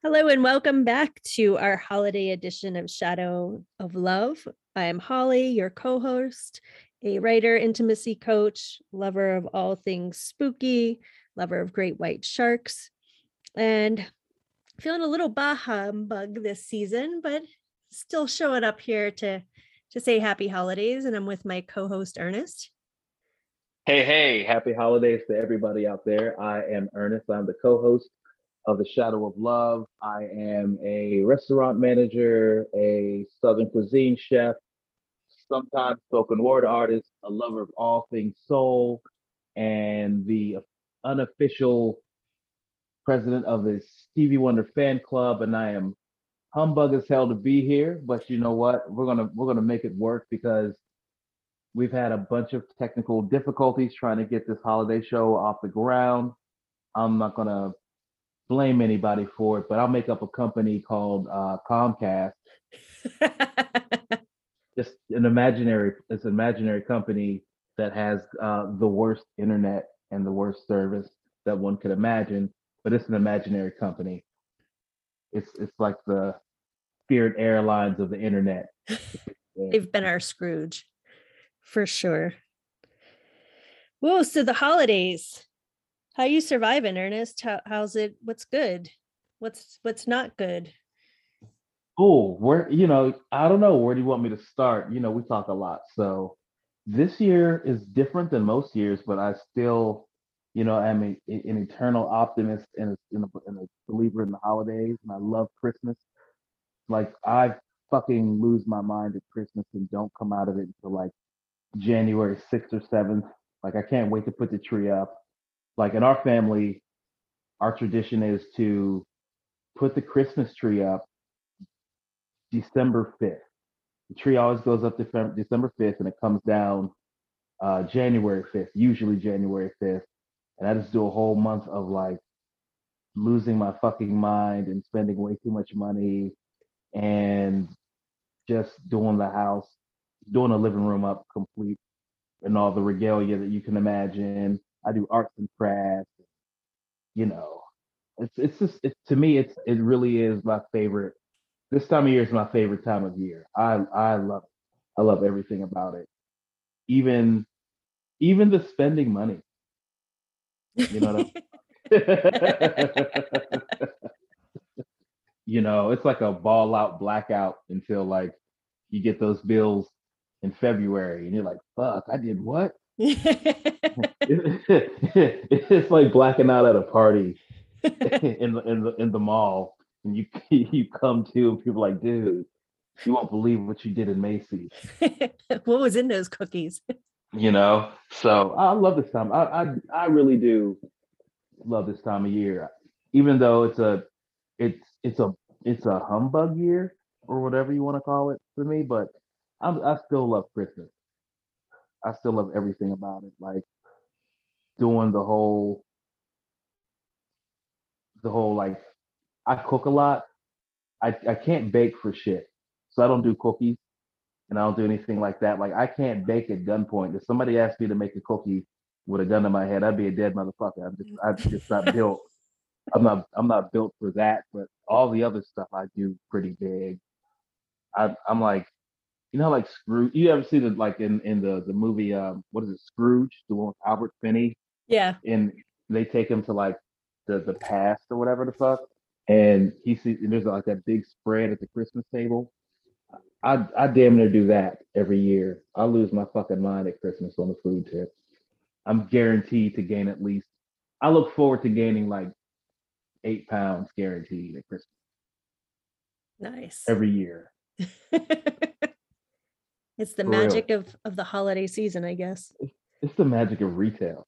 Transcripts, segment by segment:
Hello and welcome back to our holiday edition of Shadow of Love. I am Holly, your co host, a writer, intimacy coach, lover of all things spooky, lover of great white sharks, and feeling a little bah humbug this season, but still showing up here to say happy holidays. And I'm with my co host, Ernest. Hey, happy holidays to everybody out there. I am Ernest. I'm the co host of The Shadow of Love. I am a restaurant manager, a Southern cuisine chef, sometimes spoken word artist, a lover of all things soul, and the unofficial president of the Stevie Wonder fan club. And I am humbug as hell to be here, but you know what? We're gonna make it work because we've had a bunch of technical difficulties trying to get this holiday show off the ground. I'm not gonna blame anybody for it, but I'll make up a company called Comcast. Just it's an imaginary company that has the worst internet and the worst service that one could imagine, but it's an imaginary company. It's like the Spirit Airlines of the internet. They've been our Scrooge for sure. Whoa, so the holidays. How you surviving, Ernest? How's it? What's good? What's not good? Oh, I don't know. Where do you want me to start? We talk a lot. So this year is different than most years, but I still, am an eternal optimist and a believer in the holidays. And I love Christmas. Like, I fucking lose my mind at Christmas and don't come out of it until like January 6th or 7th. Like, I can't wait to put the tree up. Like, in our family, our tradition is to put the Christmas tree up December 5th. The tree always goes up December 5th and it comes down January 5th, usually January 5th. And I just do a whole month of like losing my fucking mind and spending way too much money and just doing the house, doing the living room up complete and all the regalia that you can imagine. I do arts and crafts, you know. It's just to me it really is my favorite. This time of year is my favorite time of year. I love it. I love everything about it. Even even the spending money. You know it's like a ball out blackout until like you get those bills in February and you're like, fuck, I did what? It's like blacking out at a party in the mall and you you come to and people are like, dude, you won't believe what you did in Macy's. What was in those cookies? So I love this time. I really do love this time of year, even though it's it's a it's a humbug year or whatever you want to call it for me. But I still love Christmas. I still love everything about it. Like doing the whole like I cook a lot. I can't bake for shit, so I don't do cookies and I don't do anything like that. Like I can't bake at gunpoint. If somebody asked me to make a cookie with a gun in my head, I'd be a dead motherfucker. I'm just not built. I'm not built for that. But all the other stuff I do pretty big. I'm like, like Scrooge. You ever see the like in the movie what is it, Scrooge, the one with Albert Finney, Yeah. and they take him to like the past or whatever the fuck, and he sees and there's like that big spread at the Christmas table. I damn near do that every year. I lose my fucking mind at Christmas on the food tip. I'm guaranteed to gain at least. I look forward to gaining like 8 pounds guaranteed at Christmas Nice. every year. It's the For real. magic of the holiday season, I guess. It's the magic of retail.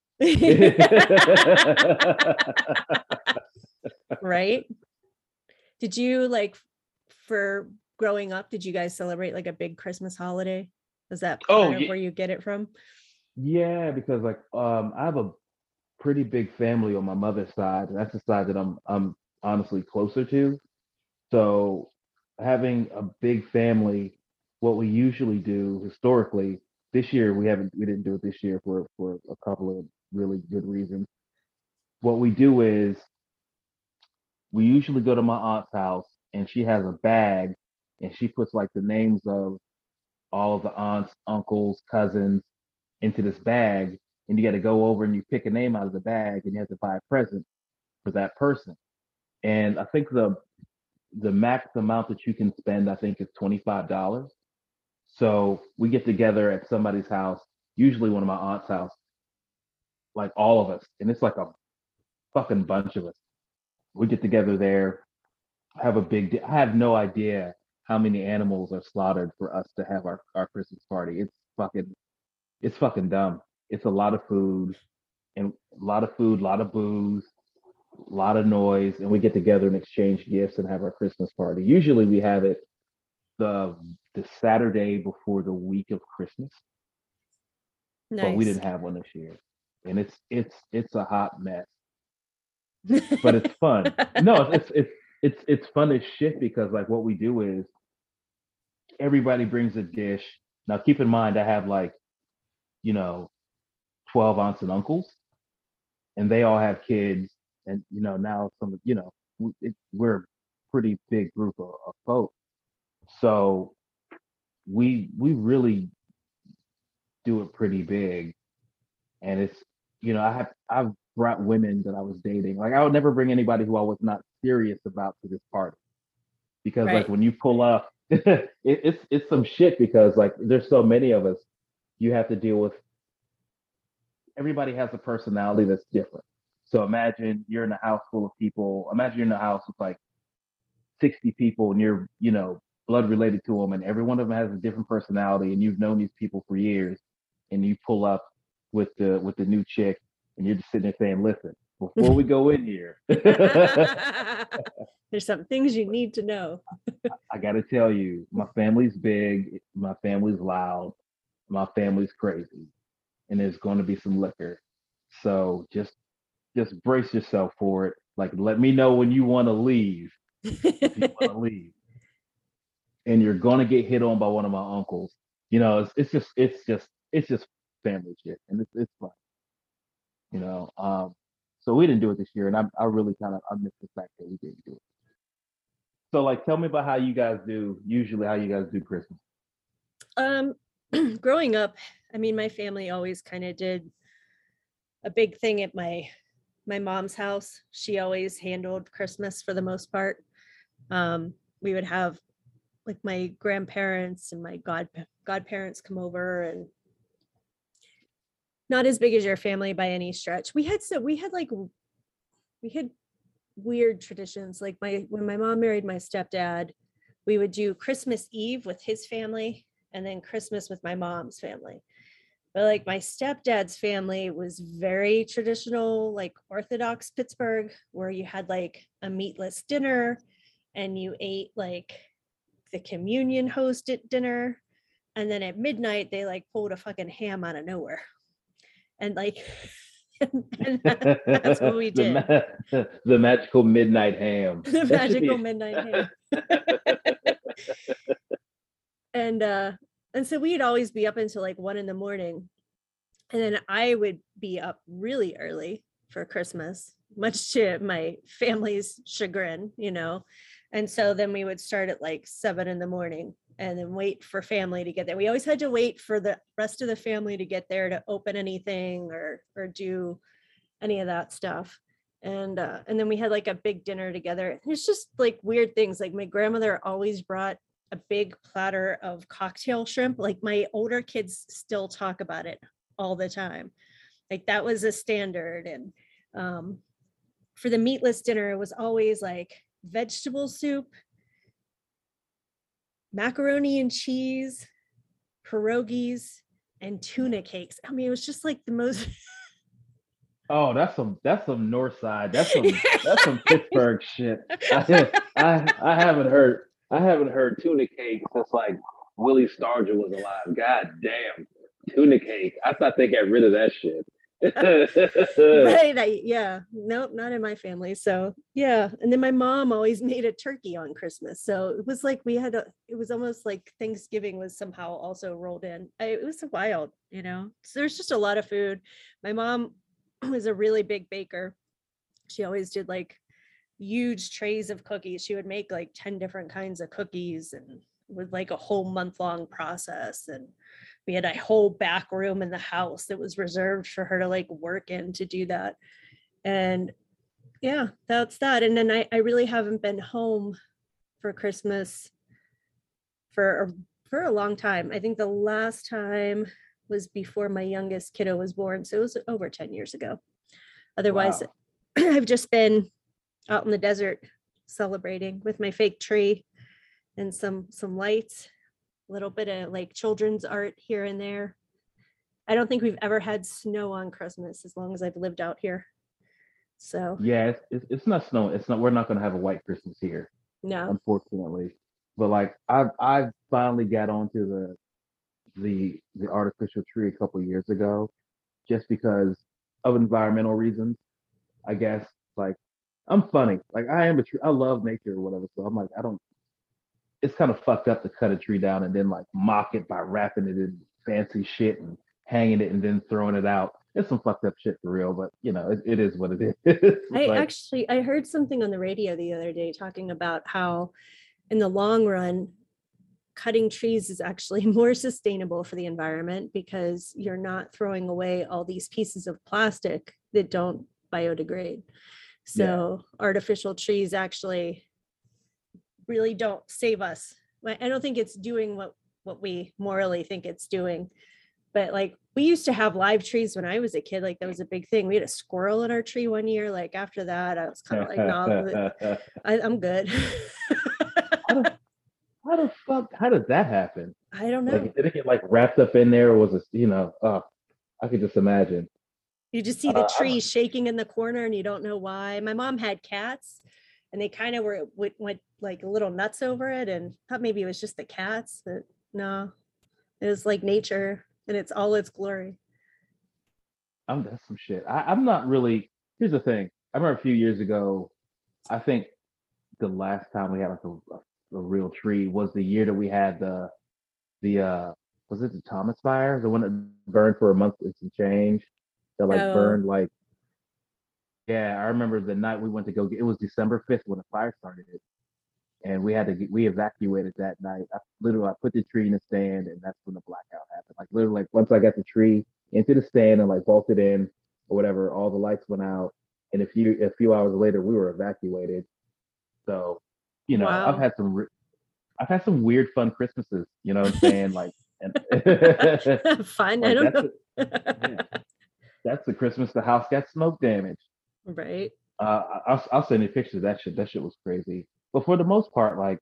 Right? Did you like for growing up, did you guys celebrate like a big Christmas holiday? Was that Oh part of yeah, where you get it from? yeah, because like I have a pretty big family on my mother's side. And that's the side that I'm honestly closer to. So having a big family, what we usually do historically, this year we didn't do it this year for a couple of really good reasons. What we do is we usually go to my aunt's house, and she has a bag, and she puts like the names of all of the aunts, uncles, cousins into this bag, and you got to go over and you pick a name out of the bag, and you have to buy a present for that person. And I think the max amount that you can spend, I think, is $25. So we get together at somebody's house, usually one of my aunt's house, like all of us, and it's like a fucking bunch of us. We get together there, have a I have no idea how many animals are slaughtered for us to have our Christmas party. It's fucking dumb. It's a lot of food and a lot of food, a lot of booze, a lot of noise, and we get together and exchange gifts and have our Christmas party. Usually we have it the the Saturday before the week of Christmas, but we Nice. didn't have one this year. And it's a hot mess, but it's fun. No, it's fun as shit because like what we do is everybody brings a dish. Now keep in mind I have like, you know, 12 aunts and uncles, and they all have kids, and now some, we're a pretty big group of folks. So we really do it pretty big, and it's, I've brought women that I was dating. Like I would never bring anybody who I was not serious about to this party, because like Right. when you pull up, it's some shit because like there's so many of us. You have to deal with, everybody has a personality that's different. So imagine you're in a house full of people. Imagine you're in a house with like 60 people, and you're, blood related to them, and every one of them has a different personality, and you've known these people for years, and you pull up with the new chick, and you're just sitting there saying, "Listen, before we go in here, There's some things you need to know. I got to tell you, my family's big, my family's loud, my family's crazy, and there's going to be some liquor. So just brace yourself for it. Like, let me know when you want to leave, if you want to leave, and you're going to get hit on by one of my uncles. It's just family shit, and it's fun. You know. So we didn't do it this year, and I really kind of I miss the fact that we didn't do it. So like, tell me about how you guys do usually how you guys do Christmas. Um, growing up, I mean, my family always kind of did a big thing at my mom's house. She always handled Christmas for the most part. We would have like my grandparents and my godparents come over, and not as big as your family by any stretch. We had weird traditions. Like when my mom married my stepdad, we would do Christmas Eve with his family and then Christmas with my mom's family. But like my stepdad's family was very traditional, like Orthodox Pittsburgh, where you had like a meatless dinner and you ate like the communion host at dinner. And then at midnight, they like pulled a fucking ham out of nowhere. And like, and that's what we did. The magical midnight ham. The That should magical be. midnight ham. And so we'd always be up until like 1 a.m. And then I would be up really early for Christmas, much to my family's chagrin, And so then we would start at like 7 a.m. and then wait for family to get there. We always had to wait for the rest of the family to get there to open anything or do any of that stuff. And then we had like a big dinner together. It's just like weird things. Like my grandmother always brought a big platter of cocktail shrimp. Like my older kids still talk about it all the time. Like that was a standard. And for the meatless dinner, it was always like vegetable soup, macaroni and cheese, pierogies, and tuna cakes. I mean, it was just like the most. Oh, that's some North Side. That's some Pittsburgh shit. I haven't heard tuna cake since like Willie Stargell was alive. God damn, tuna cake. I thought they got rid of that shit. Right. Yeah. Nope, not in my family. So yeah. And then my mom always made a turkey on Christmas. So it was like it was almost like Thanksgiving was somehow also rolled in. It was wild, So there's just a lot of food. My mom was a really big baker. She always did like huge trays of cookies. She would make like 10 different kinds of cookies, and with like a whole month-long process. And we had a whole back room in the house that was reserved for her to like work in to do that. And yeah, that's that. And then I really haven't been home for Christmas for a long time. I think the last time was before my youngest kiddo was born. So it was over 10 years ago. Otherwise, Wow. I've just been out in the desert celebrating with my fake tree and some lights, a little bit of like children's art here and there. I don't think we've ever had snow on Christmas as long as I've lived out here. So Yeah, it's not snowing. It's not. We're not gonna have a white Christmas here, no. unfortunately. But like I've finally got onto the artificial tree a couple of years ago, just because of environmental reasons, I guess. Like I'm funny. Like I am a tree. I love nature or whatever. So I'm like I don't. It's kind of fucked up to cut a tree down and then like mock it by wrapping it in fancy shit and hanging it and then throwing it out. It's some fucked up shit for real, but you know, it is what it is. Like, I heard something on the radio the other day talking about how in the long run cutting trees is actually more sustainable for the environment because you're not throwing away all these pieces of plastic that don't biodegrade. yeah, So artificial trees actually really don't save us. I don't think it's doing what we morally think it's doing. But like we used to have live trees when I was a kid. Like that was a big thing. We had a squirrel in our tree one year. Like after that, I was kind of like, no, how I'm good. the how the fuck how did that happen? I don't know. Like, did it get like wrapped up in there, or was it, you know? I could just imagine. You just see the I'm tree shaking in the corner and you don't know why. My mom had cats and they kind of went like a little nuts over it and thought maybe it was just the cats, but no, it was like nature and it's all its glory. that's some shit. I'm not really. Here's the thing. I remember a few years ago. I think the last time we had like a real tree was the year that we had the was it the Thomas fire, the one that burned for a month and some change, that like Oh, burned like, yeah, I remember the night we went to go get, it was December 5th when the fire started, and we evacuated that night. I put the tree in the stand, and that's when the blackout happened. Like literally, like once I got the tree into the stand and like bolted in or whatever, all the lights went out, and a few hours later we were evacuated. So, you know, wow. I've had some weird fun Christmases. You know what I'm saying? Like, and Fine. I like don't that's know. the yeah, that's the Christmas the house got smoke damage. Right. I'll send you pictures of that shit. That shit was crazy. But for the most part, like,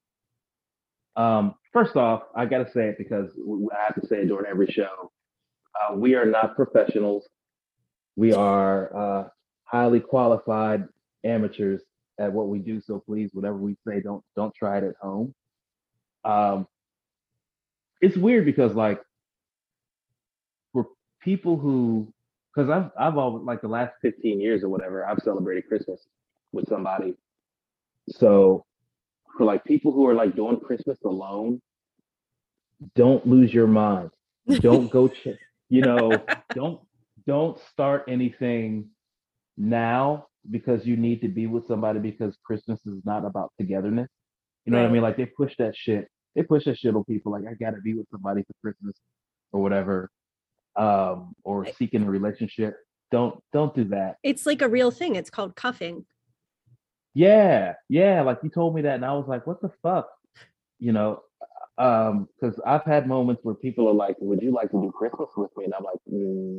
first off, I gotta say it because I have to say it during every show. We are not professionals. We are highly qualified amateurs at what we do. So please, whatever we say, don't try it at home. Um, it's weird because like for people who, because I've always like the last 15 years or whatever, I've celebrated Christmas with somebody. So for like people who are like doing Christmas alone, don't lose your mind. Don't go you know, don't don't start anything now because you need to be with somebody because Christmas is not about togetherness. You know what I Right. mean? Like they push that shit. They push that shit on people like I gotta be with somebody for Christmas or whatever, or seeking a relationship. Don't do that. It's like a real thing. It's called cuffing. Yeah, yeah. Like you told me that, and I was like, what the fuck? You know, because I've had moments where people are like, "Would you like to do Christmas with me?" And I'm like,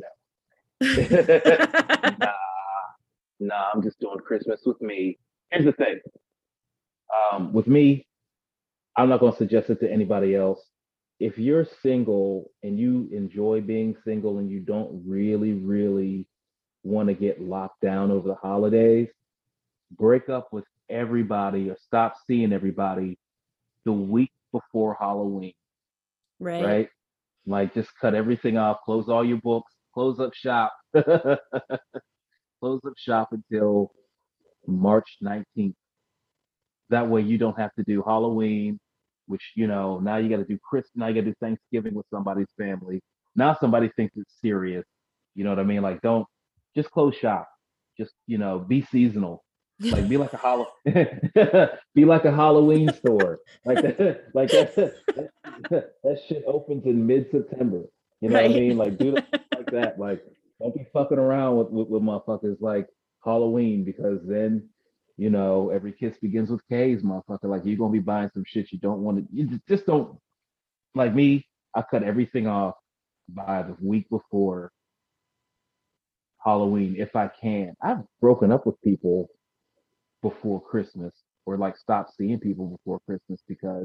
"No, nah, nah. I'm just doing Christmas with me." Here's the thing. With me, I'm not going to suggest it to anybody else. If you're single and you enjoy being single and you don't really, really want to get locked down over the holidays, break up with everybody or stop seeing everybody the week before Halloween, Right. right? Like just cut everything off, close all your books, close up shop, close up shop until March 19th. That way you don't have to do Halloween, which, you know, now you got to do Christmas, now you got to do Thanksgiving with somebody's family. Now somebody thinks it's serious. You know what I mean? Like, don't just close shop. Just, you know, be seasonal. Like be like a be like a Halloween store. Like that, that shit opens in mid-September. You know what I Right. mean? Like do like that. Like don't be fucking around with motherfuckers like Halloween, because then every kiss begins with K's, motherfucker. Like you're gonna be buying some shit you don't want to. You just don't. Like me, I cut everything off by the week before Halloween if I can. I've broken up with people before Christmas, or like stopped seeing people before Christmas because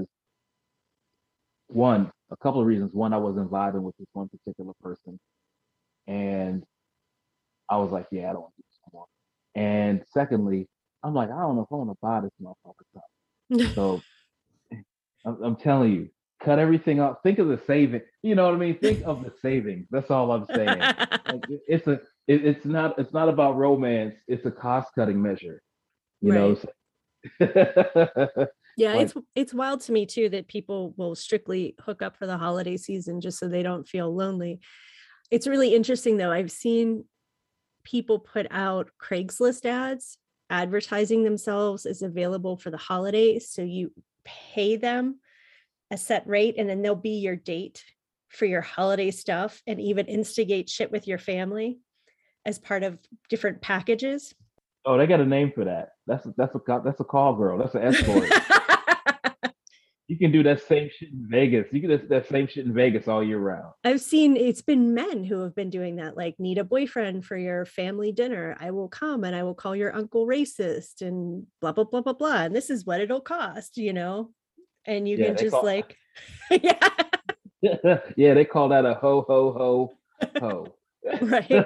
one, a couple of reasons. One, I wasn't vibing with this one particular person, and I was like, yeah, I don't want to do this anymore. And secondly, I'm like, I don't know if I want to buy this motherfucker stuff. So I'm telling you, cut everything off. Think of the saving. You know what I mean? Think of the savings. That's all I'm saying. Like it's not about romance. It's a cost cutting measure. You know. Right. So, Yeah, like it's wild to me too that people will strictly hook up for the holiday season just so they don't feel lonely. It's really interesting though. I've seen people put out Craigslist ads advertising themselves as available for the holidays. So you pay them a set rate and then they'll be your date for your holiday stuff and even instigate shit with your family as part of different packages. oh, they got a name for that. That's a call girl. That's an escort. You can do that same shit in Vegas. You can do that same shit in Vegas all year round. I've seen it's been men who have been doing that, like need a boyfriend for your family dinner. I will come and I will call your uncle racist and blah, blah, blah, blah, blah. And this is what it'll cost, and you Yeah, can they just call like, yeah, yeah, they call that a ho ho ho ho. right.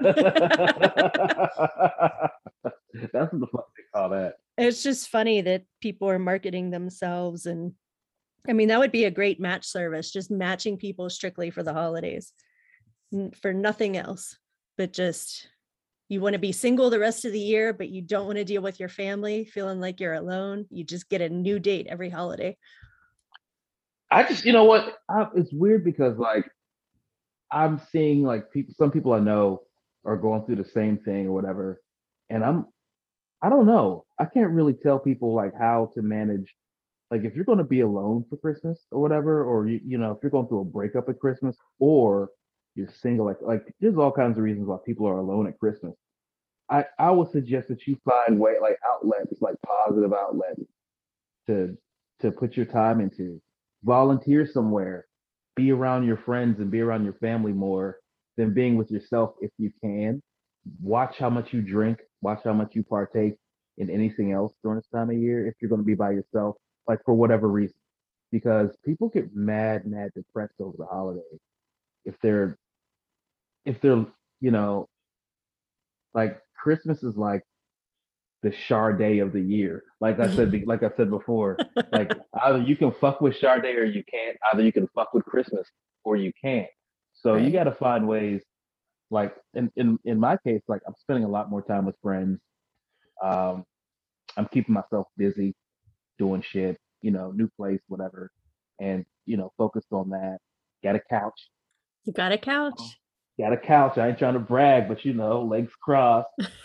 That's what the fuck they call that. It's just funny that people are marketing themselves. And I mean, that would be a great match service, just matching people strictly for the holidays, for nothing else, but just you want to be single the rest of the year, but you don't want to deal with your family, feeling like you're alone. You just get a new date every holiday. I just, you know what? It's weird because like I'm seeing like some people I know are going through the same thing or whatever, and I don't know. I can't really tell people like how to manage. Like if you're going to be alone for Christmas or whatever, or if you're going through a breakup at Christmas, or you're single, like there's all kinds of reasons why people are alone at Christmas. I would suggest that you find like outlets, like positive outlets to put your time into. Volunteer somewhere, be around your friends and be around your family more than being with yourself if you can. Watch how much you drink, watch how much you partake in anything else during this time of year if you're going to be by yourself, like for whatever reason. Because people get mad depressed over the holidays if they're, you know, like Christmas is like the Sade of the year. Like I said before, like either you can fuck with Sade or you can't. Either you can fuck with Christmas or you can't. So you Right. got to find ways. Like in my case, like I'm spending a lot more time with friends. Um, I'm keeping myself busy doing shit. New place, whatever, and focused on that. Got a couch. You got a couch. Got a couch. I ain't trying to brag, but legs crossed.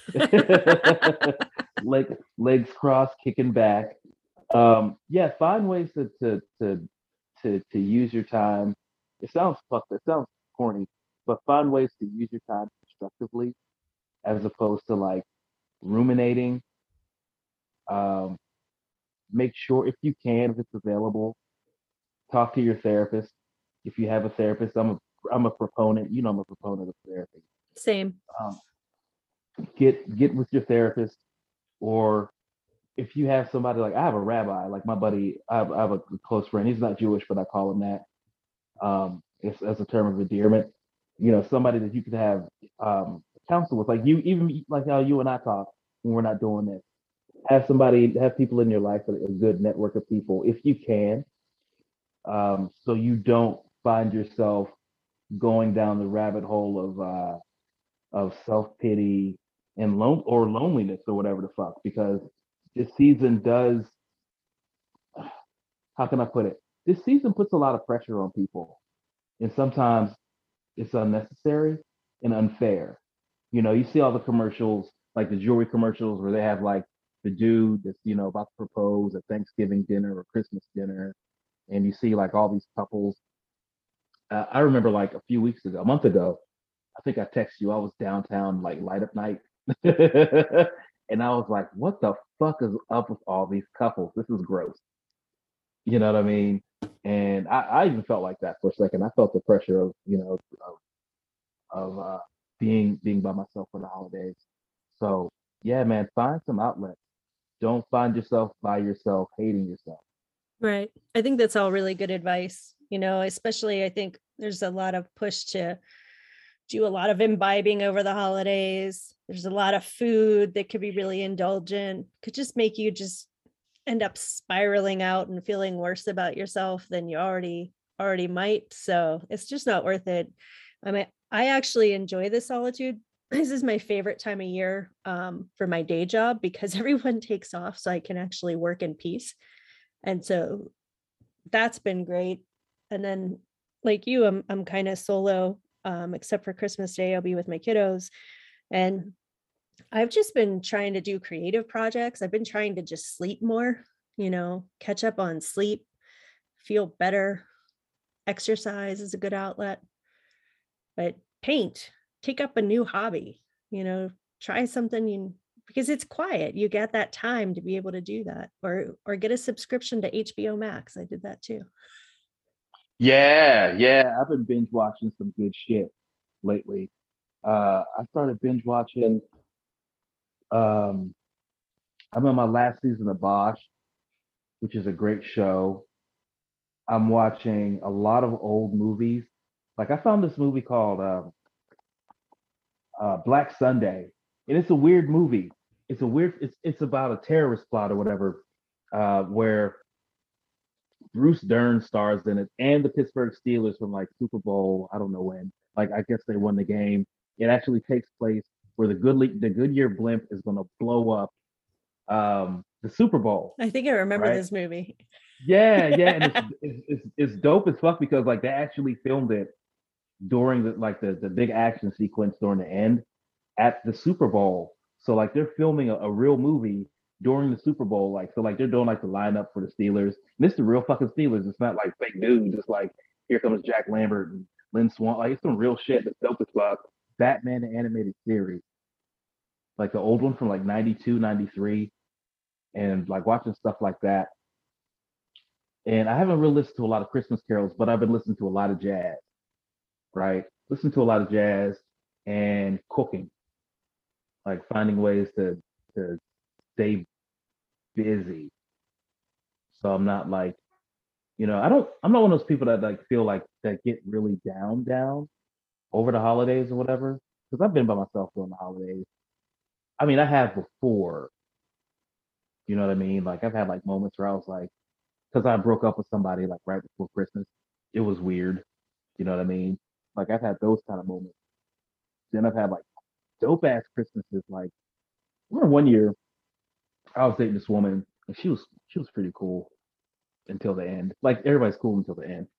Legs crossed, kicking back. Yeah, find ways to use your time. It sounds fucked. It sounds corny, but find ways to use your time constructively as opposed to like ruminating. Um, Make sure if you can, if it's available, talk to your therapist. If you have a therapist, I'm a proponent. I'm a proponent of therapy. Same. Um, get with your therapist, or if you have somebody like I have a rabbi, like my buddy, I have a close friend. He's not Jewish, but I call him that. It's as a term of endearment. Somebody that you could have counsel with, like you, even like how you and I talk when we're not doing this. Have people in your life, a good network of people, if you can, so you don't find yourself going down the rabbit hole of self pity and loneliness or whatever the fuck. Because this season does, how can I put it? This season puts a lot of pressure on people, and sometimes it's unnecessary and unfair. You see all the commercials, like the jewelry commercials, where they have like the dude that's, about to propose at Thanksgiving dinner or Christmas dinner, and you see like all these couples. I remember like a few weeks ago, a month ago, I think I texted you. I was downtown like light up night, and I was like, "What the fuck is up with all these couples? This is gross." You know what I mean? And I even felt like that for a second. I felt the pressure of of being by myself for the holidays. So yeah, man, find some outlets. Don't find yourself by yourself, hating yourself. Right. I think that's all really good advice, especially I think there's a lot of push to do a lot of imbibing over the holidays. There's a lot of food that could be really indulgent, could just make you just end up spiraling out and feeling worse about yourself than you already might. So it's just not worth it. I mean, I actually enjoy the solitude. This is my favorite time of year for my day job because everyone takes off so I can actually work in peace. And so that's been great. And then like you, I'm kind of solo, except for Christmas Day, I'll be with my kiddos. And I've just been trying to do creative projects. I've been trying to just sleep more, catch up on sleep, feel better. Exercise is a good outlet, but paint, take up a new hobby, try something because it's quiet. You get that time to be able to do that, or get a subscription to HBO Max. I did that too. Yeah, yeah. I've been binge watching some good shit lately. I started binge watching. Um, I'm on my last season of Bosch, which is a great show. I'm watching a lot of old movies. Like I found this movie called Black Sunday, and it's a weird movie. It's about a terrorist plot or whatever, where Bruce Dern stars in it, and the Pittsburgh Steelers from like Super Bowl. I don't know when. Like I guess they won the game. It actually takes place where the Goodyear blimp is going to blow up the Super Bowl, I think I remember right? this movie. Yeah, yeah, and it's dope as fuck because like they actually filmed it during the big action sequence during the end at the Super Bowl. So like they're filming a real movie during the Super Bowl. Like so like they're doing like the lineup for the Steelers. And this is the real fucking Steelers. It's not like fake dudes. It's like here comes Jack Lambert and Lynn Swan. Like it's some real shit that's dope as fuck. Batman the animated series. Like the old one from like 92, 93, and like watching stuff like that. And I haven't really listened to a lot of Christmas carols, but I've been listening to a lot of jazz, right? Listen to a lot of jazz and cooking, like finding ways to stay busy. So I'm not like, I'm not one of those people that like feel like that get really down over the holidays or whatever. Because I've been by myself during the holidays. I mean, I have before, you know what I mean? Like I've had like moments where I was like, because I broke up with somebody like right before Christmas. It was weird. You know what I mean? Like I've had those kind of moments. Then I've had like dope ass Christmases. Like I remember one year I was dating this woman and she was pretty cool until the end. Like everybody's cool until the end.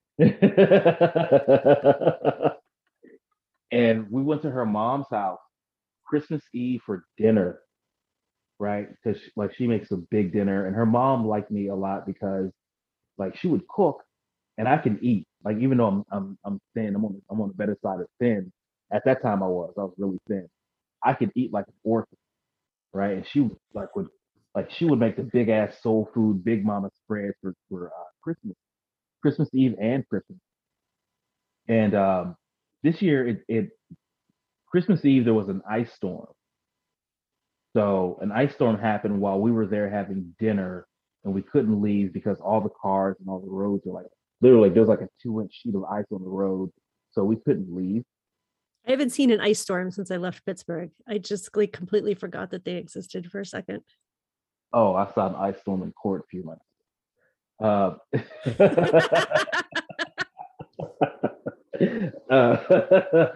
And we went to her mom's house Christmas Eve for dinner, right? Because like she makes a big dinner, and her mom liked me a lot because like she would cook, and I can eat. Like even though I'm thin, I'm on the better side of thin. At that time, I was really thin. I could eat like an orphan, right? And she would make the big ass soul food, big mama spread for Christmas Eve and Christmas. And this year, it Christmas Eve there was an ice storm. So an ice storm happened while we were there having dinner, and we couldn't leave because all the cars and all the roads are like literally there's like a 2-inch sheet of ice on the road, so we couldn't leave. I haven't seen an ice storm since I left Pittsburgh. I just like completely forgot that they existed for a second. Oh, I saw an ice storm in court a few months. Uh, uh,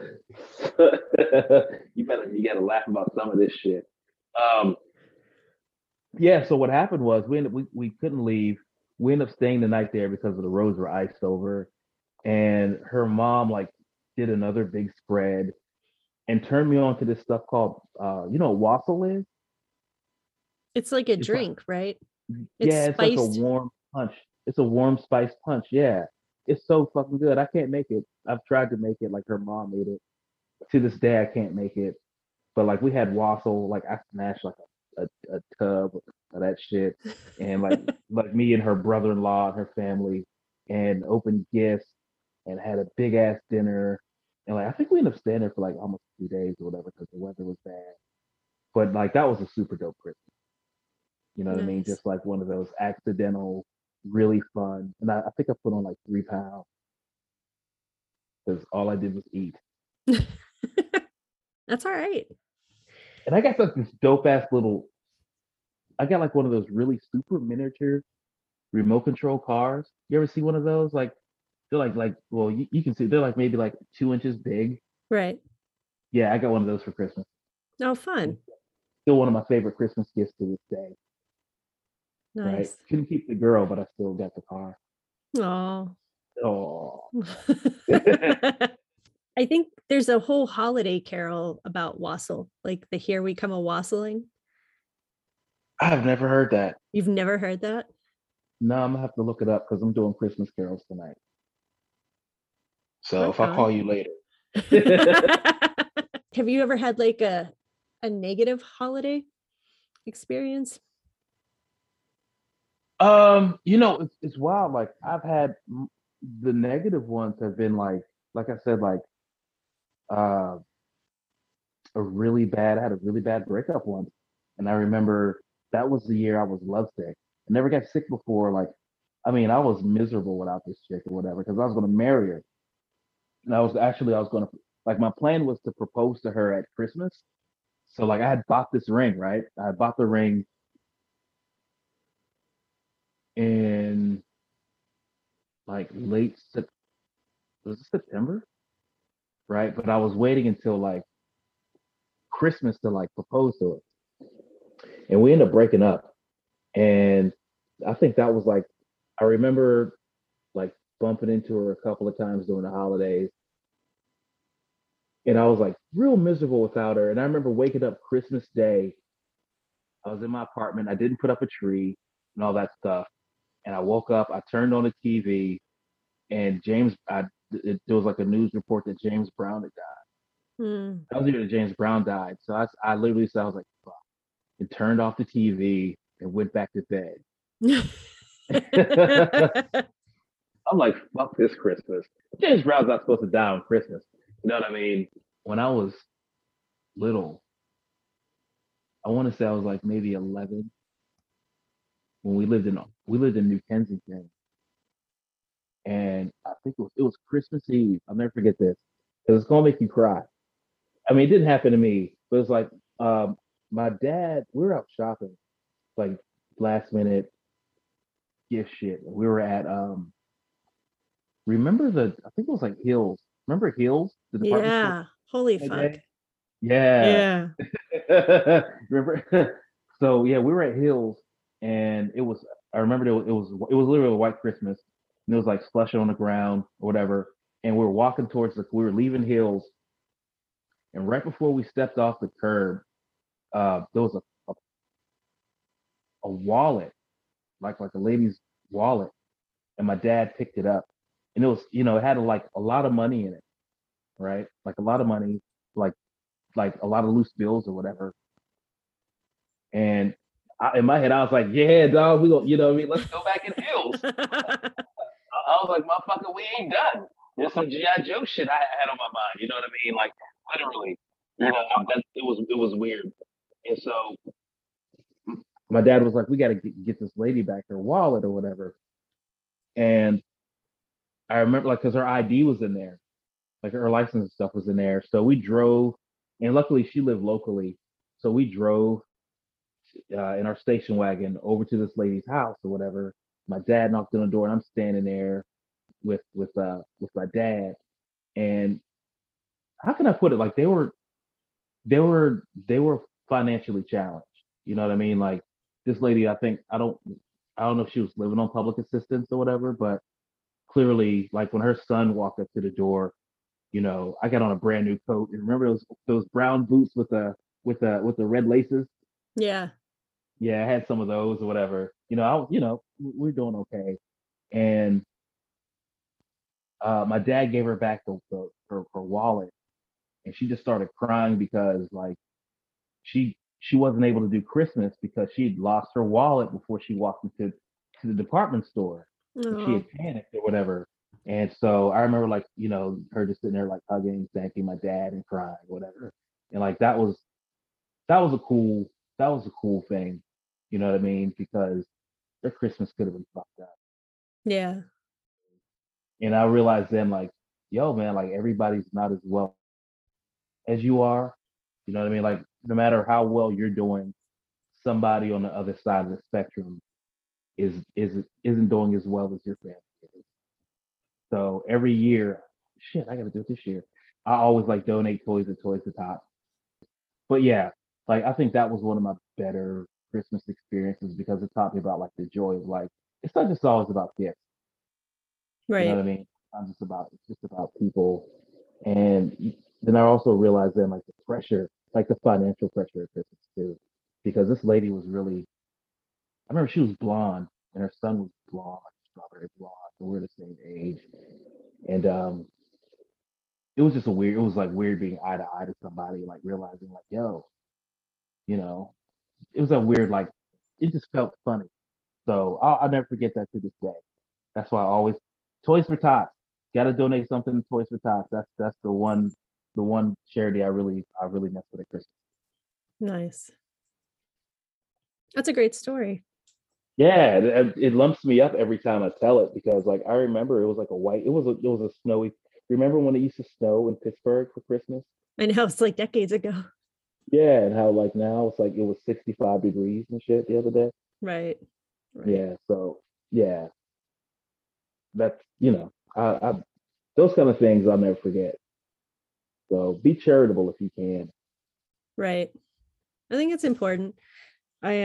you gotta laugh about some of this shit. Um, yeah, so what happened was we couldn't leave. We ended up staying the night there because of the roads were iced over. And her mom like did another big spread and turned me on to this stuff called you know what wassail is? It's like a It's like, drink, right? It's yeah, it's like a spiced. warm punch. It's a warm spice punch. Yeah. It's so fucking good. I can't make it. I've tried to make it like her mom made it. To this day, I can't make it. But like we had wassail, like I smashed like a tub of that shit, and like me and her brother-in-law and her family, and opened gifts, and had a big ass dinner, and like I think we ended up staying there for like almost 2 days or whatever because the weather was bad. But like that was a super dope Christmas. You know what I mean? Nice. Just like one of those accidental, really fun. And I think I put on like 3 pounds because all I did was eat. That's all right. And I got like this dope ass little. I got like one of those really super miniature remote control cars. You ever see one of those? Like they're like well you can see they're like maybe like 2 inches big. Right. Yeah, I got one of those for Christmas. Oh, fun. Still one of my favorite Christmas gifts to this day. Right? Nice. Couldn't keep the girl, but I still got the car. Oh. Oh, I think there's a whole holiday carol about wassail, like the Here We Come a Wassailing. I've never heard that. You've never heard that? No, I'm gonna have to look it up because I'm doing Christmas carols tonight. So Rock if I call on. you later. Have you ever had like a negative holiday experience? It's wild. Like I've had the negative ones have been like I said, like uh I had a really bad breakup once. And I remember that was the year I was lovesick. I never got sick before. Like, I mean, I was miserable without this chick or whatever, because I was gonna marry her. And I was gonna like my plan was to propose to her at Christmas. So like I had bought this ring, right? I had bought the ring in like was it September? Right? But I was waiting until like Christmas to like propose to her. And we ended up breaking up. And I think that was like I remember like bumping into her a couple of times during the holidays. And I was like real miserable without her. And I remember waking up Christmas Day. I was in my apartment. I didn't put up a tree and all that stuff. And I woke up, I turned on the TV, and there was like a news report that James Brown had died. Hmm. That was the year that James Brown died. So I literally said, I was like, fuck, and turned off the TV and went back to bed. I'm like, fuck this Christmas. James Brown's not supposed to die on Christmas. You know what I mean? When I was little, I want to say I was like maybe 11 when we lived in New Kensington, and I think it was Christmas Eve. I'll never forget this because it's gonna make you cry. I mean, it didn't happen to me, but it's like um, my dad. We were out shopping, like last minute gift shit. We were at remember I think it was like Hills. Remember Hills, the department store Yeah. Holy that fuck. day? Yeah. Yeah. Remember? So yeah, we were at Hills, and it was. I remember it was literally a white Christmas, and it was like slush on the ground or whatever. And we were walking towards we were leaving Hills, and right before we stepped off the curb, there was a wallet, like a lady's wallet, and my dad picked it up, and it was it had like a lot of money in it, right? Like a lot of money, like a lot of loose bills or whatever. And in my head, I was like, yeah, dog, we go, you know what I mean? Let's go back in Hills. I was like, motherfucker, we ain't done. There's some G.I. Joe shit I had on my mind. You know what I mean? Like literally, it was weird. And so my dad was like, we got to get this lady back her wallet or whatever. And I remember like because her ID was in there, like her license and stuff was in there. So we drove, and luckily she lived locally, so we drove in our station wagon over to this lady's house or whatever. My dad knocked on the door, and I'm standing there with my dad. And how can I put it? Like they were financially challenged. You know what I mean? Like this lady, I don't know if she was living on public assistance or whatever, but clearly, like when her son walked up to the door, I got on a brand new coat, and remember those brown boots with the red laces. Yeah. yeah, I had some of those or whatever. We're doing okay. And my dad gave her back her wallet, and she just started crying because like she wasn't able to do Christmas because she'd lost her wallet before she walked into the department store, and she Oh, had panicked or whatever. And so I remember like her just sitting there like hugging, thanking my dad and crying, whatever. And like that was a cool that was a cool thing, you know what I mean? Because their Christmas could have been fucked up. yeah, And I realized then like, yo man, like everybody's not as well as you are. You know what I mean? Like no matter how well you're doing, somebody on the other side of the spectrum isn't doing as well as your family is. So every year, shit, I gotta do it this year. I always like donate toys to Toys to Tot. But yeah, like I think that was one of my better Christmas experiences because it taught me about like the joy of life. It's not just always about gifts. You know right, what I mean? It's just about people. And then I also realized then like the pressure, like the financial pressure of Christmas too. Because this lady was really I remember she was blonde and her son was blonde, like strawberry blonde. So we're the same age. And it was just it was like weird being eye to eye to somebody, like realizing like, yo, you know, it was a weird, like, it just felt funny. So I'll never forget that to this day. That's why I always, Toys for Tots, got to donate something to Toys for Tots. That's the one charity I really mess with at Christmas. nice. That's a great story. Yeah, it lumps me up every time I tell it because like I remember it was like a white, it was a snowy. Remember when it used to snow in Pittsburgh for Christmas? I know it's like decades ago. Yeah, and how like now it's like it was 65 degrees and shit the other day. Right, right. Yeah, so yeah, that's I those kind of things I'll never forget. So be charitable if you can. Right. I think it's important. I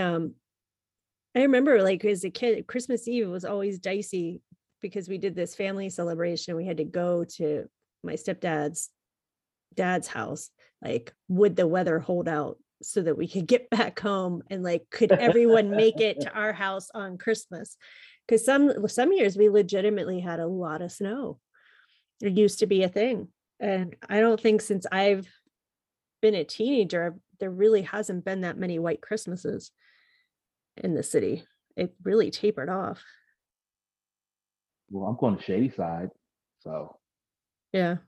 I remember like as a kid, Christmas Eve was always dicey because we did this family celebration. We had to go to my stepdad's dad's house. Like, would the weather hold out so that we could get back home? And like, could everyone make it to our house on Christmas? Because some years we legitimately had a lot of snow. It used to be a thing. And I don't think since I've been a teenager, there really hasn't been that many white Christmases in the city. It really tapered off. Well, I'm going to shady side, so Yeah.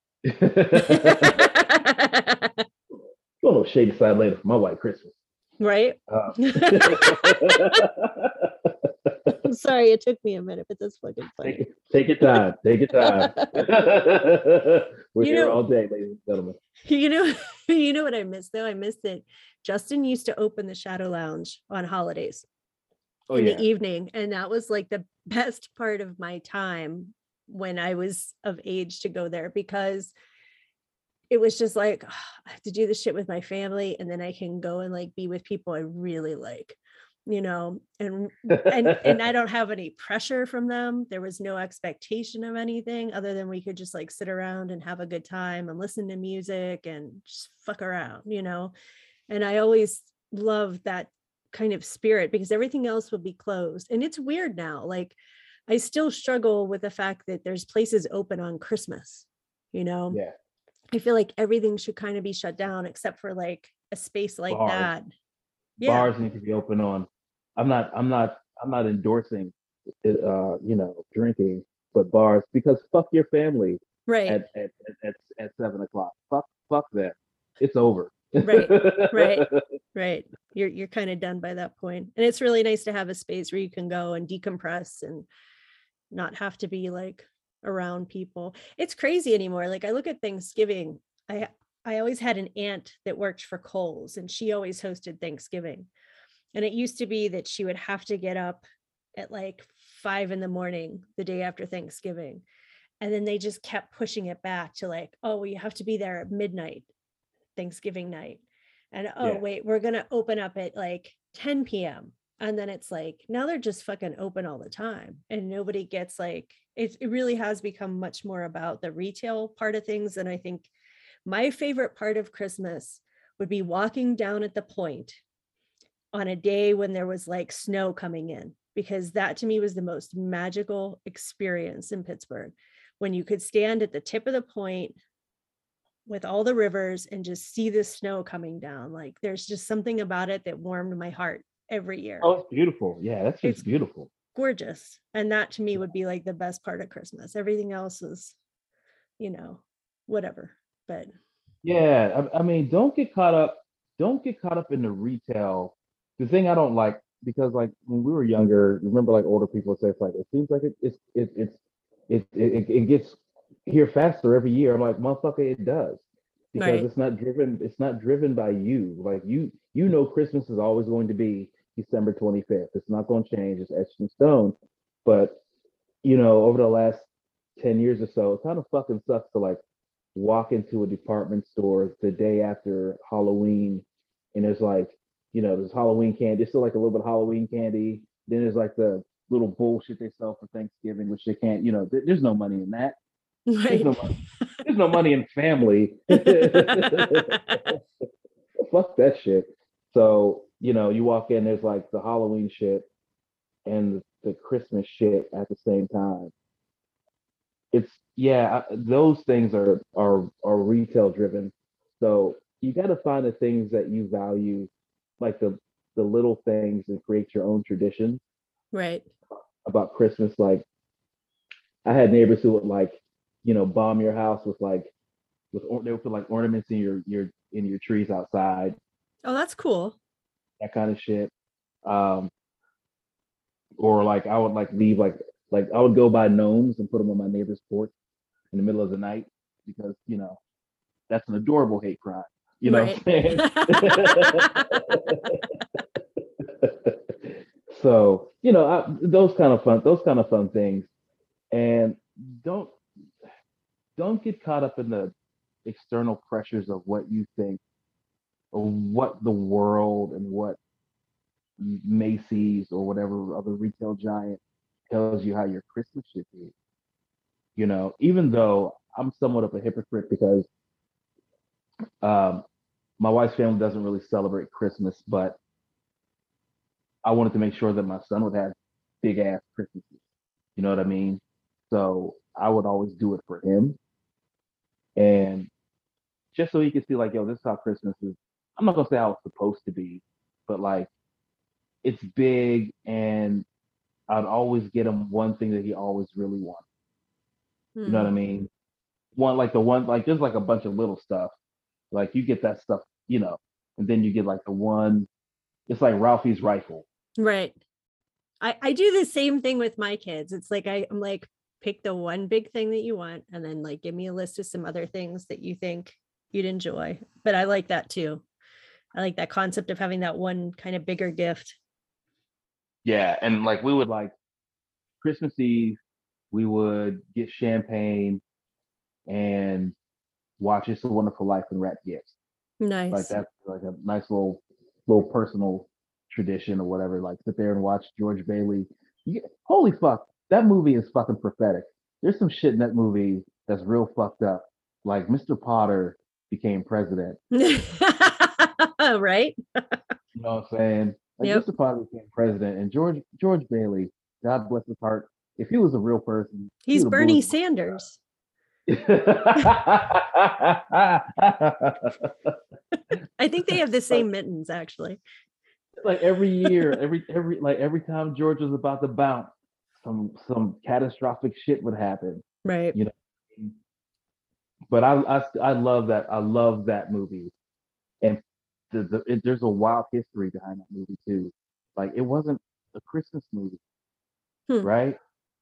going to shady side later for my white Christmas. Right. Uh, I'm sorry it took me a minute, but that's fucking funny. take your time. Take your time. We're You here know, all day, ladies and gentlemen. you know, you know what I miss though? I miss that Justin used to open the Shadow Lounge on holidays Oh in the yeah. evening. And that was like the best part of my time when I was of age to go there because it was just like, "Oh, I have to do this shit with my family and then I can go and like be with people I really like, you know, and I don't have any pressure from them. There was no expectation of anything other than we could just like sit around and have a good time and listen to music and just fuck around, you know. And I always loved that kind of spirit because everything else would be closed. And it's weird now. Like I still struggle with the fact that there's places open on Christmas, you know. Yeah. I feel like everything should kind of be shut down except for like a space like Bars. that. Yeah. Bars need to be open on. I'm not endorsing drinking, but bars because fuck your family Right. at 7 o'clock. Fuck them. It's over. Right. Right. Right. You're kind of done by that point. And it's really nice to have a space where you can go and decompress and not have to be like around people. It's crazy anymore. Like I look at Thanksgiving. I always had an aunt that worked for Kohl's and she always hosted Thanksgiving. And it used to be that she would have to get up at like 5 a.m. the day after Thanksgiving. And then they just kept pushing it back to like, oh, well, you have to be there at midnight, Thanksgiving night. And oh, Yeah. wait, we're going to open up at like 10 p.m. And then it's like, now they're just fucking open all the time. And nobody gets like, it really has become much more about the retail part of things. And I think my favorite part of Christmas would be walking down at the point on a day when there was like snow coming in, because that to me was the most magical experience in Pittsburgh, when you could stand at the tip of the point with all the rivers and just see the snow coming down. Like there's just something about it that warmed my heart every year. Oh, it's beautiful. Yeah, that's just It's beautiful. gorgeous. And that to me would be like the best part of Christmas. Everything else is, whatever. But Yeah, I mean, don't get caught up in the retail. The thing I don't like, because like when we were younger, remember like older people would say it's like it seems like it gets here faster every year. I'm like, motherfucker, it does. Because right. it's not driven by you. Like you know Christmas is always going to be December 25th. It's not going to change, it's etched in stone. But over the last 10 years or so, it kind of fucking sucks to like walk into a department store the day after Halloween, and there's like, there's Halloween candy. There's still like a little bit of Halloween candy. Then there's like the little bullshit they sell for Thanksgiving, which they can't, there's no money in that. There's Right. no money. There's no money in family. Fuck that shit. So, you walk in, there's like the Halloween shit and the Christmas shit at the same time. It's yeah, those things are retail driven. So you got to find the things that you value, like the little things, and create your own tradition Right. about Christmas. Like I had neighbors who would like, bomb your house with like they would put like ornaments in your trees outside, Oh, that's cool. that kind of shit. Um, or like I would like leave like I would go buy gnomes and put them on my neighbor's porch in the middle of the night because that's an adorable hate crime. You know what Right. I'm saying? So those kind of fun things, and don't don't get caught up in the external pressures of what you think or what the world and what Macy's or whatever other retail giant tells you how your Christmas should be. Even though I'm somewhat of a hypocrite because um, my wife's family doesn't really celebrate Christmas, but I wanted to make sure that my son would have big ass Christmases. You know what I mean? So I would always do it for him. And just so he could see, like, yo, this is how Christmas is. I'm not gonna say how it's supposed to be, but like it's big, and I'd always get him one thing that he always really wants. You know what I Hmm. mean? One like there's like a bunch of little stuff. Like you get that stuff, and then you get like the one. It's like Ralphie's rifle. Right. I do the same thing with my kids. It's like I'm like, pick the one big thing that you want and then like give me a list of some other things that you think you'd enjoy. But I like that too. I like that concept of having that one kind of bigger gift. Yeah, and like we would like Christmas Eve, we would get champagne and watch It's a Wonderful Life and wrap gifts. Like Nice. that's like a nice little personal tradition or whatever. Like sit there and watch George Bailey. Holy fuck, that movie is fucking prophetic. There's some shit in that movie that's real fucked up. Like Mr. Potter became president. Right. You know what I'm saying? Like Yep. Mr. Potter became president, and George Bailey, God bless his heart, if he was a real person, he He's would have blew Bernie his Sanders. I think they have the like same mittens actually. like every year, every time George was about to bounce, some catastrophic shit would happen. Right. You know, but I love that. I love that movie, and there's a wild history behind that movie too. Like it wasn't a Christmas movie, Hmm. right?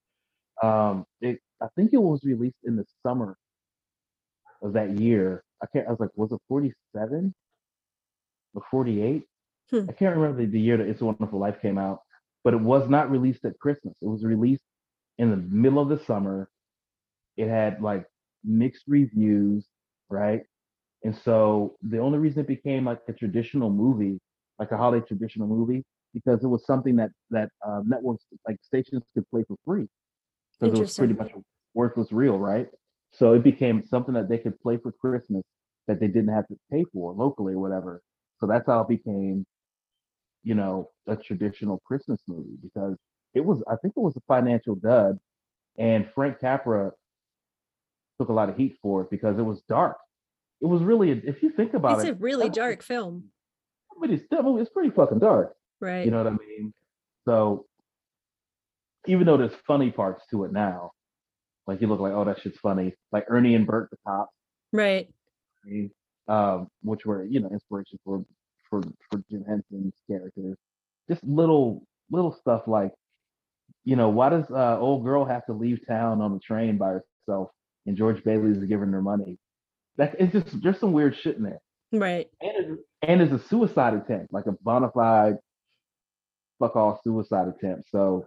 I think it was released in the summer of that year. I was like, was it 47 or 48? Hmm. I can't remember the year that It's a Wonderful Life came out, but it was not released at Christmas. It was released in the middle of the summer. It had like mixed reviews, right? And so the only reason it became like a traditional movie, like a holiday traditional movie, because it was something that networks like stations could play for free because it was pretty Interesting. much a worthless reel, right? So it became something that they could play for Christmas that they didn't have to pay for locally or whatever. So that's how it became, a traditional Christmas movie because I think it was a financial dud, and Frank Capra took a lot of heat for it because it was dark. It was really, if you think about It's it, a really dark film. that movie is pretty fucking dark. You Right. know what I mean? So even though there's funny parts to it now, like you look like, oh, that shit's funny. Like Ernie and Bert the Cop, Right. which were inspiration for Jim Henson's characters. Just little stuff like, why does old girl have to leave town on the train by herself and George Bailey's giving her money? That it's just there's some weird shit in there. Right. And it's a suicide attempt, like a bona fide fuck all suicide attempt. So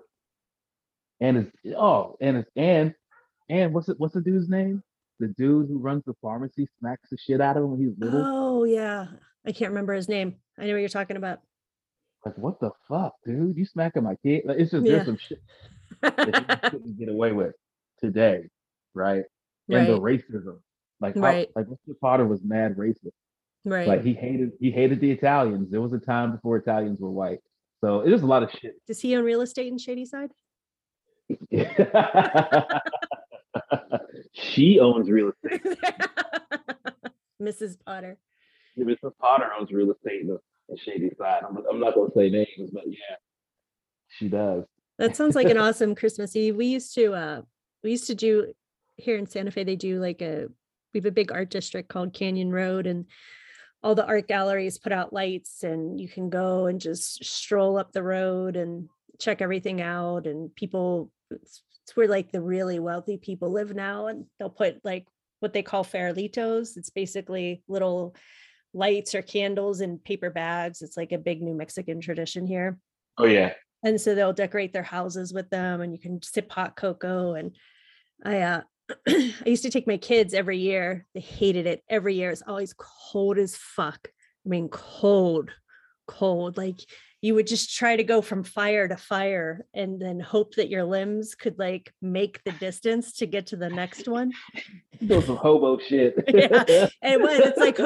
and what's the dude's name? The dude who runs the pharmacy smacks the shit out of him when he's little. Oh yeah. I can't remember his name. I know what you're talking about. Like, what the fuck, dude? You smacking my kid? Like, it's just Yeah. there's some shit that you couldn't get away with today, right? And the Right. racism, like how Right. like Mr. Potter was mad racist. Right. Like he hated the Italians. There was a time before Italians were white. So it is a lot of shit. Does he own real estate in Shadyside? She owns real estate. Mrs. Potter. Mr. Potter owns real estate in the shady side. I'm not gonna say names, but yeah, she does. That sounds like an awesome Christmas Eve. We used to do here in Santa Fe, we have a big art district called Canyon Road, and all the art galleries put out lights, and you can go and just stroll up the road and check everything out. And it's where like the really wealthy people live now, and they'll put like what they call farolitos. It's basically little lights or candles in paper bags. It's like a big New Mexican tradition here. Oh yeah. And so they'll decorate their houses with them, and you can sip hot cocoa. And I I used to take my kids every year. They hated it every year. It's always cold as fuck. I mean, cold. Like you would just try to go from fire to fire and then hope that your limbs could like make the distance to get to the next one. Doing some hobo shit. Yeah, it was.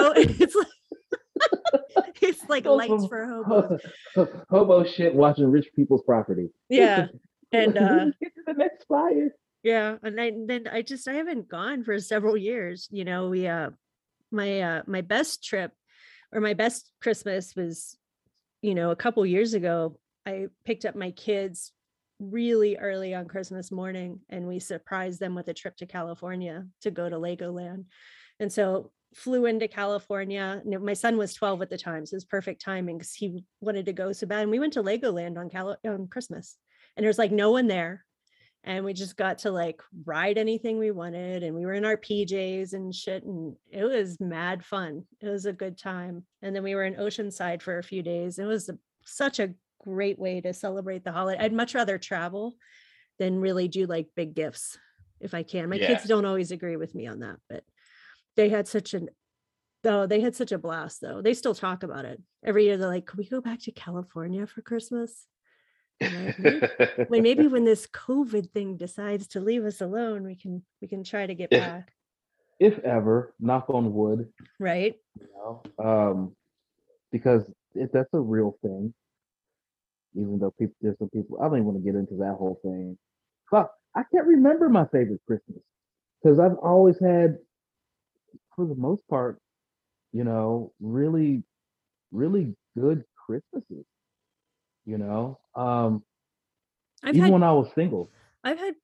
It's like lights for hobos. Hobo shit watching rich people's property. Yeah. And get to the next fire. yeah, and I haven't gone for several years. We my best trip or my best Christmas was, a couple years ago. I picked up my kids really early on Christmas morning, and we surprised them with a trip to California to go to Legoland. And so flew into California. My son was 12 at the time, so it was perfect timing because he wanted to go so bad. And we went to Legoland on Christmas, and there's like no one there. And we just got to like ride anything we wanted. And we were in our PJs and shit. And it was mad fun. It was a good time. And then we were in Oceanside for a few days. It was such a great way to celebrate the holiday. I'd much rather travel than really do like big gifts if I can. My kids don't always agree with me on that, but they had such a blast though. They still talk about it every year. They're like, can we go back to California for Christmas? Maybe when this COVID thing decides to leave us alone, we can try to get back. If ever, knock on wood. Right. Because that's a real thing. Even though there's some people, I don't even want to get into that whole thing. Fuck, I can't remember my favorite Christmas because I've always had, for the most part, really, really good Christmases. Even when I was single. I've had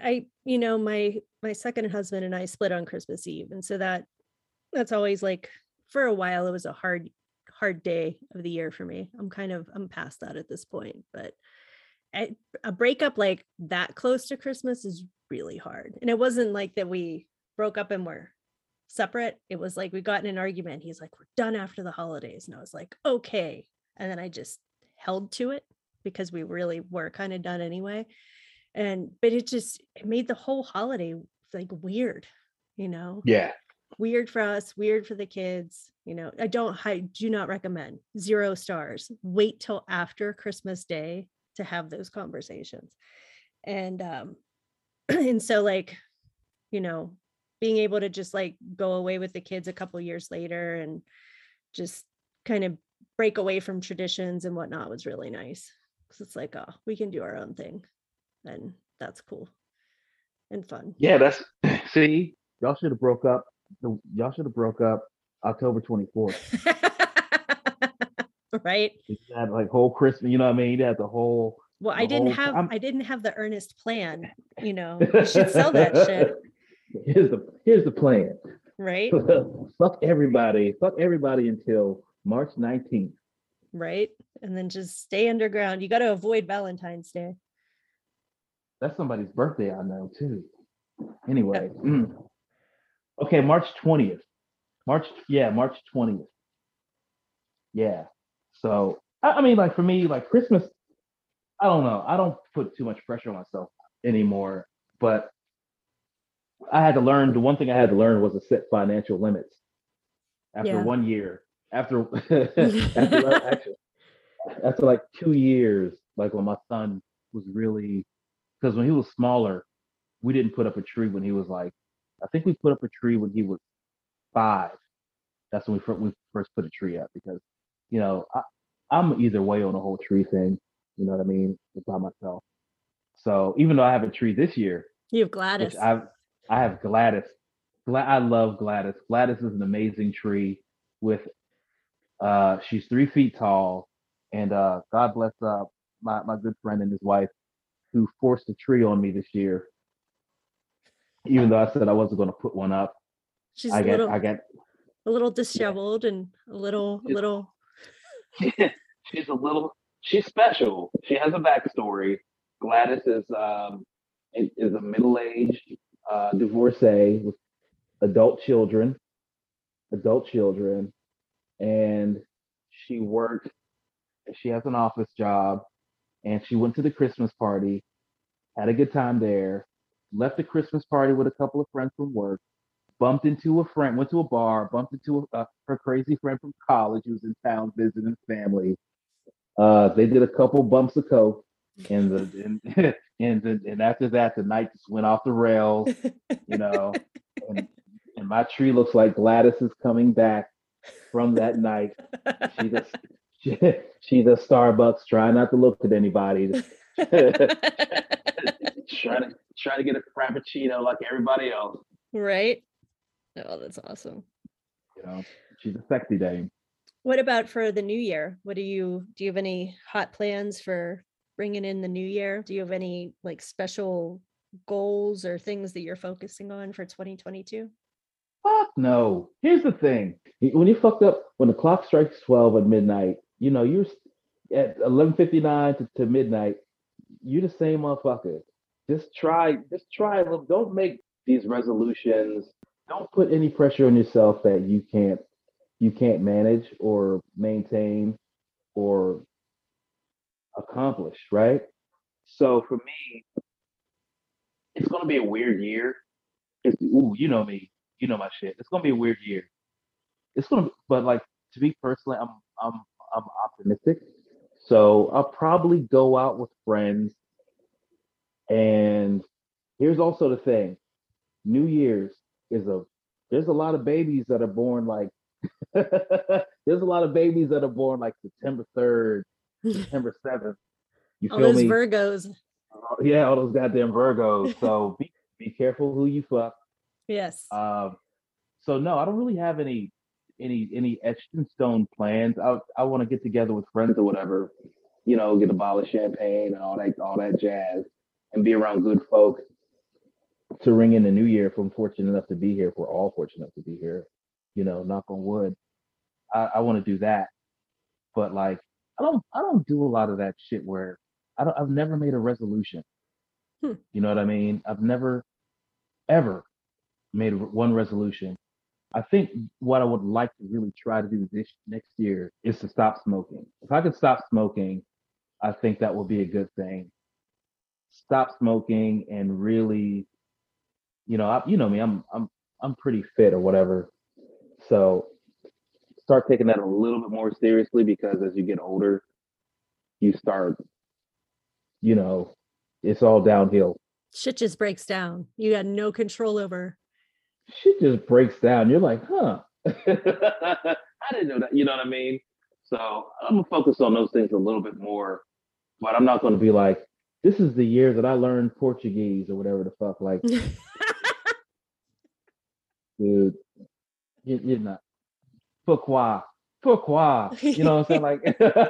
my second husband and I split on Christmas Eve. And so that's always like, for a while, it was a hard day of the year for me. I'm past that at this point, but a breakup like that close to Christmas is really hard. And it wasn't like that we broke up and were separate. It was like we got in an argument. He's like, we're done after the holidays. And I was like, okay. And then I just held to it because we really were kind of done anyway. But it made the whole holiday like weird, Yeah. Weird for us, weird for the kids. I do not recommend. 0 stars. Wait till after Christmas Day to have those conversations. And and so like, being able to just like go away with the kids a couple years later and just kind of break away from traditions and whatnot was really nice. Because it's like, oh, we can do our own thing. And that's cool and fun. Yeah, that's see, y'all should have broke up. Y'all should have broke up October 24th. Right. You had like whole Christmas, you know what I mean? You had the whole Well, the whole time. I didn't have the earnest plan, you know. You should sell that shit. Here's the plan. Right. Fuck everybody. Fuck everybody until March 19th. Right. And then just stay underground. You got to avoid Valentine's Day. That's somebody's birthday, I know too. Anyway. Okay, March 20th. March 20th. Yeah. So I mean, like for me, like Christmas, I don't know. I don't put too much pressure on myself anymore. But I had to learn. The one thing I had to learn was to set financial limits. After 1 year, after actually, after like 2 years, like when my son was really, because when he was smaller, we didn't put up a tree when he was like, I think we put up a tree when he was 5. That's when we first put a tree up because, you know, I'm either way on the whole tree thing. You know what I mean? By myself. So even though I have a tree this year, you have Gladys. Which I have Gladys. I love Gladys. Gladys is an amazing tree with she's 3 feet tall, and God bless my good friend and his wife who forced a tree on me this year. Even though I said I wasn't going to put one up. She's I got a little disheveled and a little she's special. She has a backstory. Gladys is a middle-aged divorcee with adult children, and she worked. She has an office job, and she went to the Christmas party, had a good time there, left the Christmas party with a couple of friends from work, bumped into a friend, went to a bar, bumped into her crazy friend from college who was in town visiting family. They did a couple bumps of coke, and and after that, the night just went off the rails, you know. And my tree looks like Gladys is coming back from that night. She's a Starbucks, trying not to look at anybody, trying to get a frappuccino like everybody else. Right. Oh, that's awesome. You know, she's a sexy dame. What about for the new year? Do you have any hot plans for bringing in the new year? Do you have any like special goals or things that you're focusing on for 2022? Fuck no. Here's the thing. When you fucked up, when the clock strikes 12 at midnight, you know, you're at 11:59 to midnight, you're the same motherfucker. Just try a little. Don't make these resolutions. Don't put any pressure on yourself that you can't manage or maintain or accomplish, right? So for me, it's gonna be a weird year. You know me, you know my shit. It's gonna be a weird year. But like to me personally, I'm optimistic. So I'll probably go out with friends. And here's also the thing: New Year's there's a lot of babies that are born like there's a lot of babies that are born like September 3rd, September 7th. You all feel those me? Virgos. Yeah, all those goddamn Virgos. So be careful who you fuck. Yes. So no, I don't really have any etched in stone plans. I want to get together with friends or whatever, you know, get a bottle of champagne and all that jazz, and be around good folk to ring in the new year. If I'm fortunate enough to be here, if we're all fortunate enough to be here, you know, knock on wood. I want to do that, but like I don't do a lot of that shit where I've never made a resolution. You know what I mean? I've never ever made one resolution. I think what I would like to really try to do this next year is to stop smoking. If I could stop smoking, I think that would be a good thing. Stop smoking and really, you know, you know me, I'm pretty fit or whatever. So start taking that a little bit more seriously because as you get older, you start, you know, it's all downhill. Shit just breaks down. You got no control over. Shit just breaks down. You're like, huh? I didn't know that. You know what I mean? So I'm gonna focus on those things a little bit more, but I'm not gonna be like, this is the year that I learned Portuguese or whatever the fuck. Like, dude, you're not. Pourquoi? Pourquoi? You know what I'm saying? Like,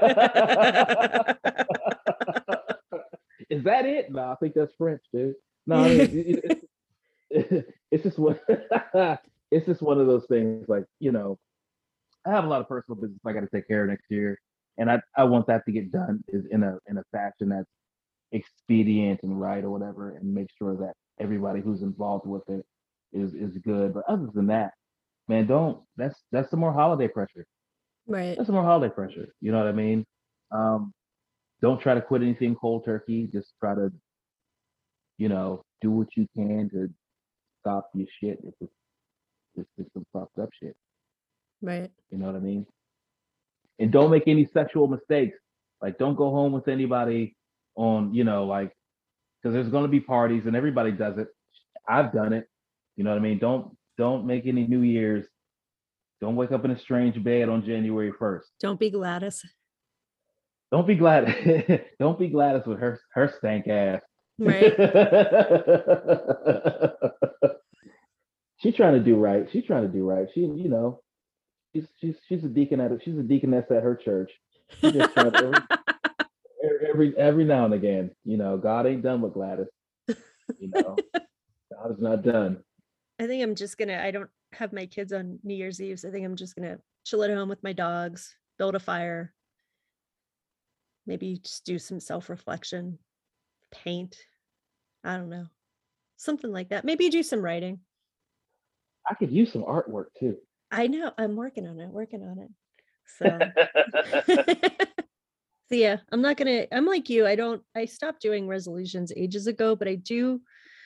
is that it? No, I think that's French, dude. No, I mean, it's just one. It's just one of those things. Like, I have a lot of personal business I got to take care of next year, and I want that to get done is in a fashion that's expedient and right or whatever, and make sure that everybody who's involved with it is good. But other than that, man, don't. That's some more holiday pressure. Right. That's some more holiday pressure. You know what I mean? Um, don't try to quit anything cold turkey. Just try to do what you can to stop your shit if it's some fucked up shit. Right. You know what I mean? And don't make any sexual mistakes. Like, don't go home with anybody on, like, because there's going to be parties and everybody does it. I've done it. You know what I mean? Don't make any New Year's. Don't wake up in a strange bed on January 1st. Don't be Gladys. Don't be glad. Don't be Gladys with her stank ass. Right. She's trying to do right. She's trying to do right. She's a deacon she's a deaconess at her church. She just trying to, every now and again, God ain't done with Gladys. God is not done. I think I'm just gonna, I don't have my kids on New Year's Eve, so I think I'm just gonna chill at home with my dogs, build a fire, maybe just do some self-reflection, paint. I don't know. Something like that. Maybe do some writing. I could use some artwork too. I know. I'm working on it. So so yeah, I'm like you. I stopped doing resolutions ages ago, but I do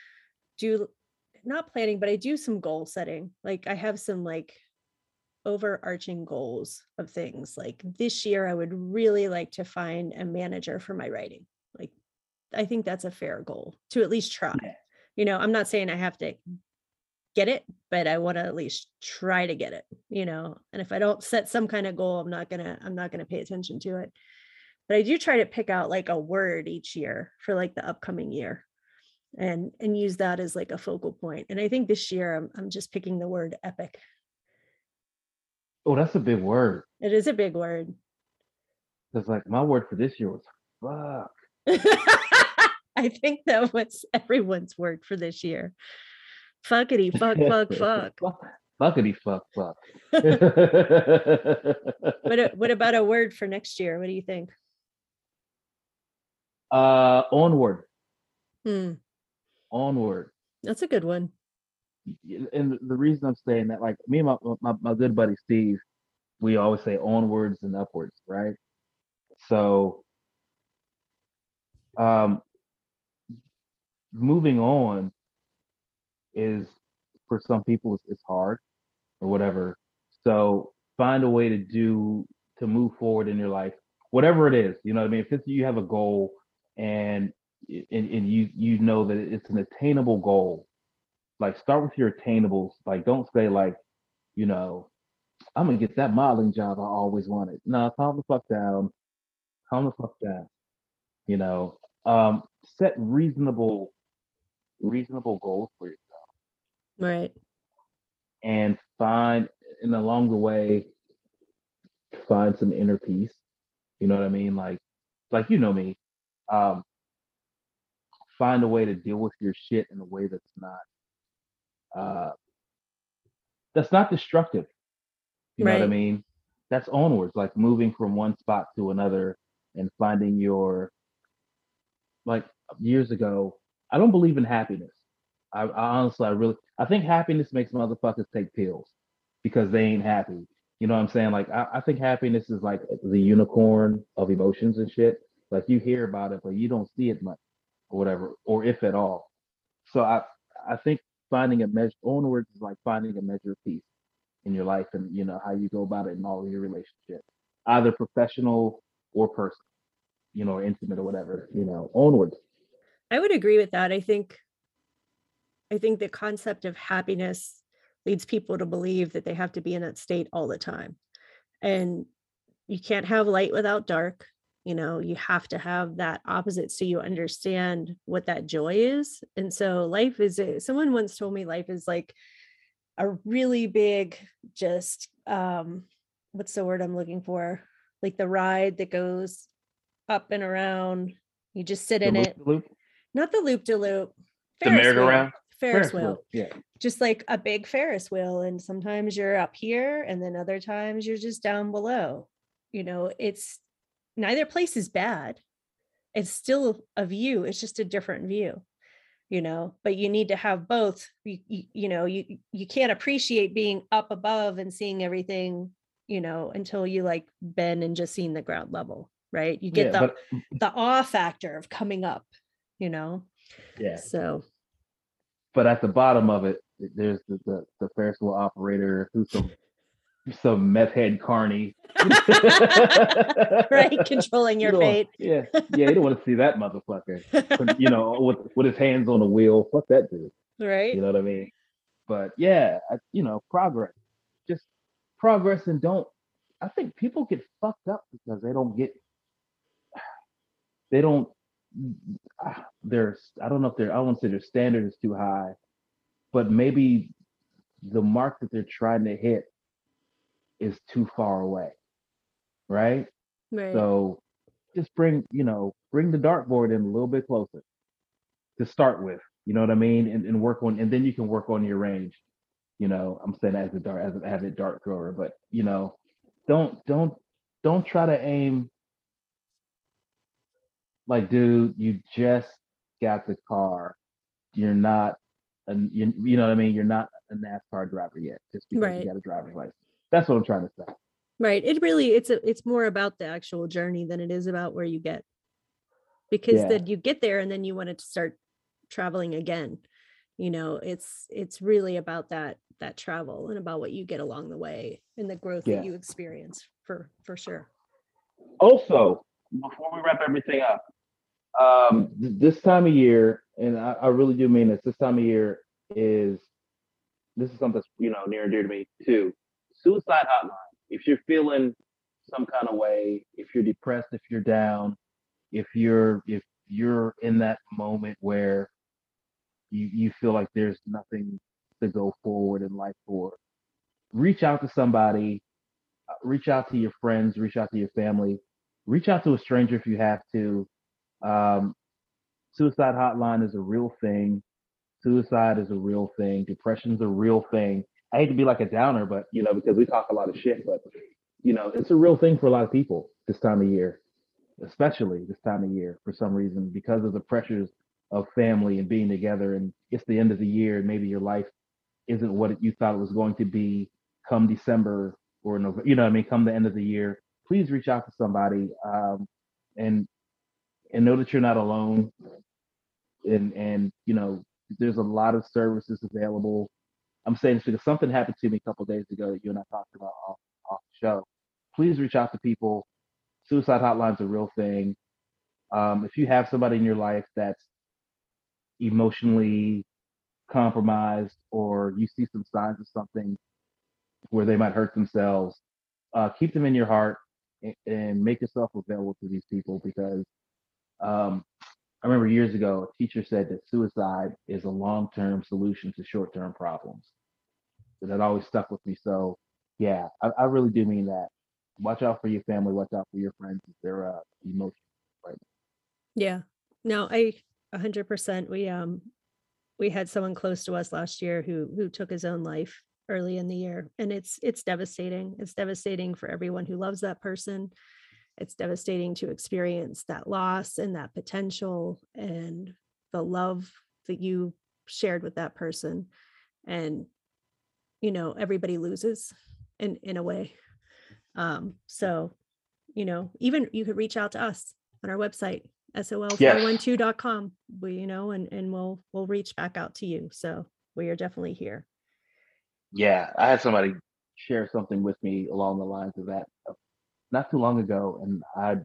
not planning, but I do some goal setting. Like I have some like overarching goals of things. Like this year, I would really like to find a manager for my writing. Like I think that's a fair goal to at least try. Yeah. I'm not saying I have to get it, but I want to at least try to get it, and if I don't set some kind of goal, I'm not gonna pay attention to it. But I do try to pick out like a word each year for like the upcoming year and use that as like a focal point. And I think this year I'm just picking the word epic. Oh, that's a big word. It is a big word. Because like my word for this year was fuck. I think that was everyone's word for this year. Fuckity fuck fuck fuck. Fuckity fuck fuck. What about a word for next year? What do you think? Onward. Onward. That's a good one. And the reason I'm saying that, like me and my good buddy Steve, we always say onwards and upwards, right? So moving on is, for some people, it's hard or whatever. So find a way to move forward in your life, whatever it is. You know what I mean? If you have a goal and you know that it's an attainable goal, like start with your attainables. Like don't say like, I'm gonna get that modeling job I always wanted. No, calm the fuck down. Calm the fuck down. Set reasonable goals for yourself. Right. And and along the way, find some inner peace. You know what I mean? Like me. Find a way to deal with your shit in a way that's not destructive. You know what I mean? That's onwards, like moving from one spot to another and finding like years ago, I don't believe in happiness. I honestly, I think happiness makes motherfuckers take pills because they ain't happy. You know what I'm saying? Like, I think happiness is like the unicorn of emotions and shit. Like, you hear about it, but you don't see it much or whatever, or if at all. So I think finding a measure onwards is like finding a measure of peace in your life and, how you go about it in all of your relationships, either professional or personal, or intimate or whatever, onwards. I would agree with that. I think the concept of happiness leads people to believe that they have to be in that state all the time. And you can't have light without dark. You know, you have to have that opposite so you understand what that joy is. And so life is, someone once told me life is like a really big, just what's the word I'm looking for? Like the ride that goes up and around. You just sit The in loop, it. the loop, Not the loop de loop. the Ferris wheel. merry-go-round, Ferris Ferris wheel. wheel. Yeah, Just like a big Ferris wheel. And sometimes you're up here and then other times you're just down below. You know, it's neither place is bad. It's still a view. It's just a different view, you know, but you need to have both. You can't appreciate being up above and seeing everything, you know, until you like been and just seen the ground level, right? You get yeah, but the awe factor of coming up, you know. yeah, So but at the bottom of it, there's the Ferris wheel operator who's some meth head carny. right, controlling You your don't, fate. yeah, yeah, you don't want to see that motherfucker. You know, with his hands on the wheel. Fuck that dude. Right. You know what I mean? But yeah, you know, progress, just progress, and don't. I think people get fucked up because they don't. There's, I don't know if I won't say their standard is too high, but maybe the mark that they're trying to hit is too far away, right? Right. So just bring the dartboard in a little bit closer to start with. You know what I mean? And work on, and then you can work on your range. You know, I'm saying as an avid dart thrower, but you know, don't don't don't try to aim like, dude, you just got the car. You're not, you know what I mean? You're not a NASCAR driver yet, just because you Right. got a driver's license. That's what I'm trying to say. Right. It really, it's more about the actual journey than it is about where you get, because Yeah, then you get there and then you want to start traveling again. You know, it's really about that travel and about what you get along the way and the growth that yeah. you experience for sure. Also, before we wrap everything up, this time of year, and I really do mean this. This time of year is this is something that's, near and dear to me too. Suicide hotline. If you're feeling some kind of way, if you're depressed, if you're down, if you're in that moment where you feel like there's nothing to go forward in life for, reach out to somebody, reach out to your friends, reach out to your family, reach out to a stranger if you have to. Um, Suicide hotline is a real thing. Suicide is a real thing. Depression's a real thing. I hate to be like a downer, but because we talk a lot of shit, but it's a real thing for a lot of people this time of year, especially this time of year for some reason, because of the pressures of family and being together. And it's the end of the year, and maybe your life isn't what you thought it was going to be come December or November, you know what I mean, come the end of the year. Please reach out to somebody, and and know that you're not alone. And there's a lot of services available. I'm saying this because something happened to me a couple of days ago that you and I talked about off the show. Please reach out to people. Suicide hotline's a real thing. If you have somebody in your life that's emotionally compromised, or you see some signs of something where they might hurt themselves, keep them in your heart, and make yourself available to these people, because um, I remember years ago, a teacher said that suicide is a long-term solution to short-term problems. So that always stuck with me. So yeah, I really do mean that. Watch out for your family. Watch out for your friends if they're emotional right Yeah. No, I 100%. We had someone close to us last year who took his own life early in the year, and it's devastating. It's devastating for everyone who loves that person. It's devastating to experience that loss and that potential and the love that you shared with that person. And everybody loses in a way. So even you could reach out to us on our website, now. Yes. sol412.com. And we'll reach back out to you. So we are definitely here. Yeah, I had somebody share something with me along the lines of that not too long ago, and I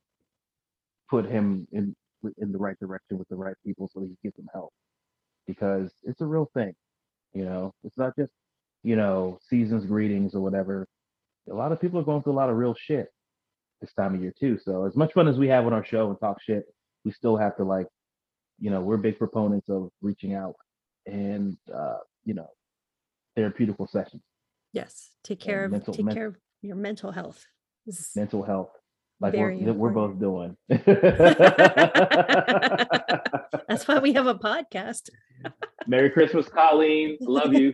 put him in the right direction with the right people so he could get some help, because it's a real thing. It's not just season's greetings or whatever. A lot of people are going through a lot of real shit. this time of year too. So as much fun as we have on our show and talk shit, we still have to like, we're big proponents of reaching out and therapeutical sessions Yes. Take and care of your mental health. This is mental health, like very we're important. both doing. That's why we have a podcast. Merry Christmas, Colleen. Love you.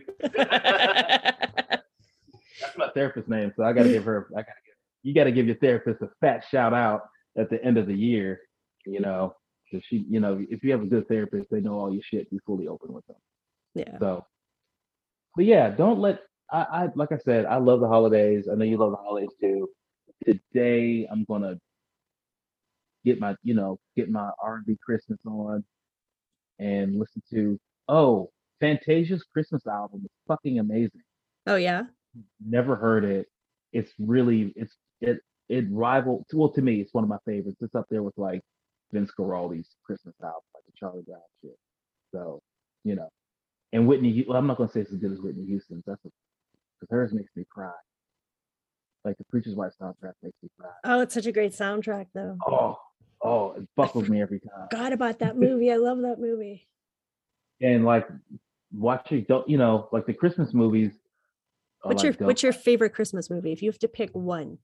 That's my therapist's name, so you got to give your therapist a fat shout out at the end of the year. Because she, if you have a good therapist, they know all your shit. Be fully open with them. Yeah. So, but yeah, don't let. I like I said, I love the holidays. I know you love the holidays too. Today, I'm gonna get my R&B Christmas on and listen to Fantasia's Christmas album is fucking amazing. Oh yeah. Never heard it. It's really it rival well to me. It's one of my favorites. It's up there with like Vince Guaraldi's Christmas album, like the Charlie Brown shit. So and Whitney. Well, I'm not gonna say it's as good as Whitney Houston's. Because hers makes me cry. Like the Preacher's Wife soundtrack makes me cry. Oh, it's such a great soundtrack though. It buckles me every time. Forgot about that movie. I love that movie. And like watching, like the Christmas movies. What's your favorite Christmas movie? If you have to pick one.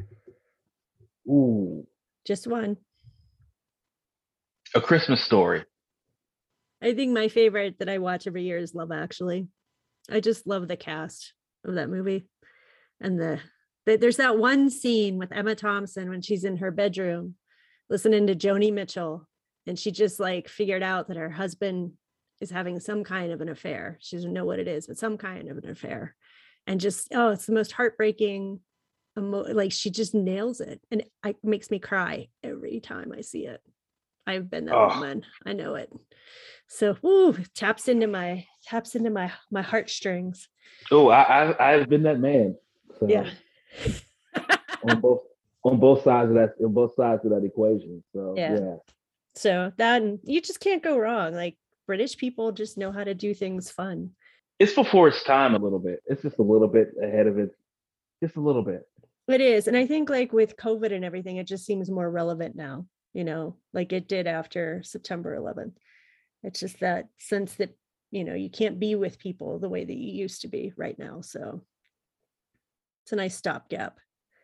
Ooh. Just one. A Christmas Story. I think my favorite that I watch every year is Love Actually. I just love the cast of that movie. And there's that one scene with Emma Thompson when she's in her bedroom listening to Joni Mitchell, and she just like figured out that her husband is having some kind of an affair. She doesn't know what it is, but some kind of an affair. And just, it's the most heartbreaking, like she just nails it. And it makes me cry every time I see it. I've been that woman. I know it. So, taps into my heartstrings. Oh, I've been that man. So, yeah. on both sides of that equation. So yeah. So that, and you just can't go wrong. Like British people just know how to do things fun. It's before its time a little bit. It's just a little bit ahead of it. Just a little bit. It is. And I think like with COVID and everything, it just seems more relevant now, like it did after September 11th. It's just that sense that, you can't be with people the way that you used to be right now. So it's a nice stopgap.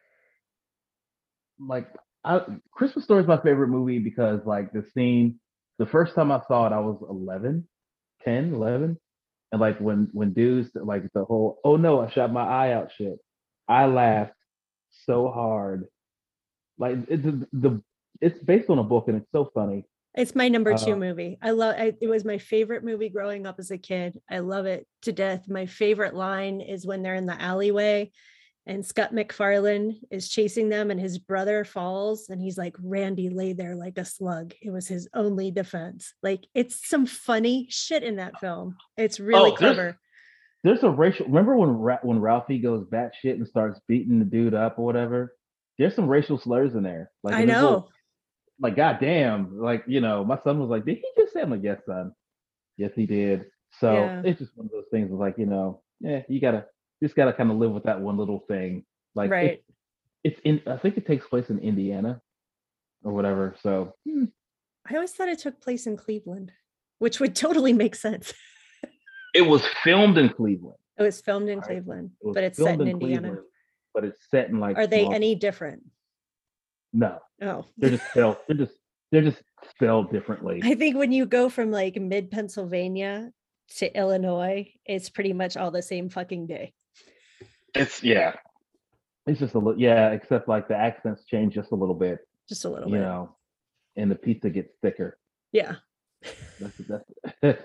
Like Christmas Story is my favorite movie because like the first time I saw it, I was 11. And like when dudes like the whole, oh no, I shot my eye out shit. I laughed so hard. Like it's based on a book and it's so funny. It's my number 2 movie. It was my favorite movie growing up as a kid. I love it to death. My favorite line is when they're in the alleyway and Scott MacFarlane is chasing them and his brother falls and he's like, Randy lay there like a slug. It was his only defense. Like it's some funny shit in that film. It's really clever. There's a racial, remember when Ralphie goes batshit and starts beating the dude up or whatever? There's some racial slurs in there. Like I know. Like, goddamn, like, my son was like, did he just say? I'm like, yes, son. Yes, he did. So it's just one of those things of like, you just gotta kind of live with that one little thing. Like, right. I think it takes place in Indiana or whatever. So I always thought it took place in Cleveland, which would totally make sense. It was filmed in Cleveland. It was filmed in Cleveland, but it's set in Indiana. But it's set in like. Are they any different? No. Oh. They're just spelled differently. I think when you go from like mid Pennsylvania to Illinois, it's pretty much all the same fucking day. It's just a little, except like the accents change just a little bit. Just a little bit. And the pizza gets thicker. Yeah. The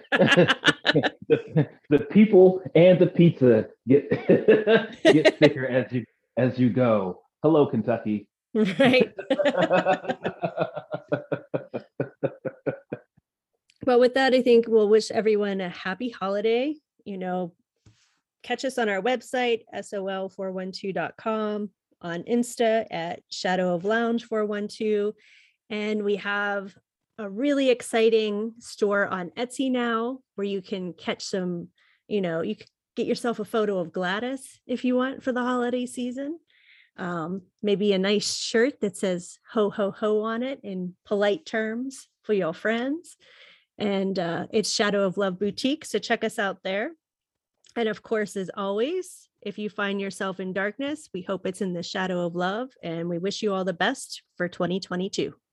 people and the pizza get thicker as you go. Hello, Kentucky. Right. But with that, I think we'll wish everyone a happy holiday. Catch us on our website, sol412.com, on Insta at Shadow of Lounge 412. And we have a really exciting store on Etsy now where you can catch some, you can get yourself a photo of Gladys if you want for the holiday season. maybe a nice shirt that says ho, ho, ho on it in polite terms for your friends. And it's Shadow of Love Boutique. So check us out there. And of course, as always, if you find yourself in darkness, we hope it's in the shadow of love. And we wish you all the best for 2022.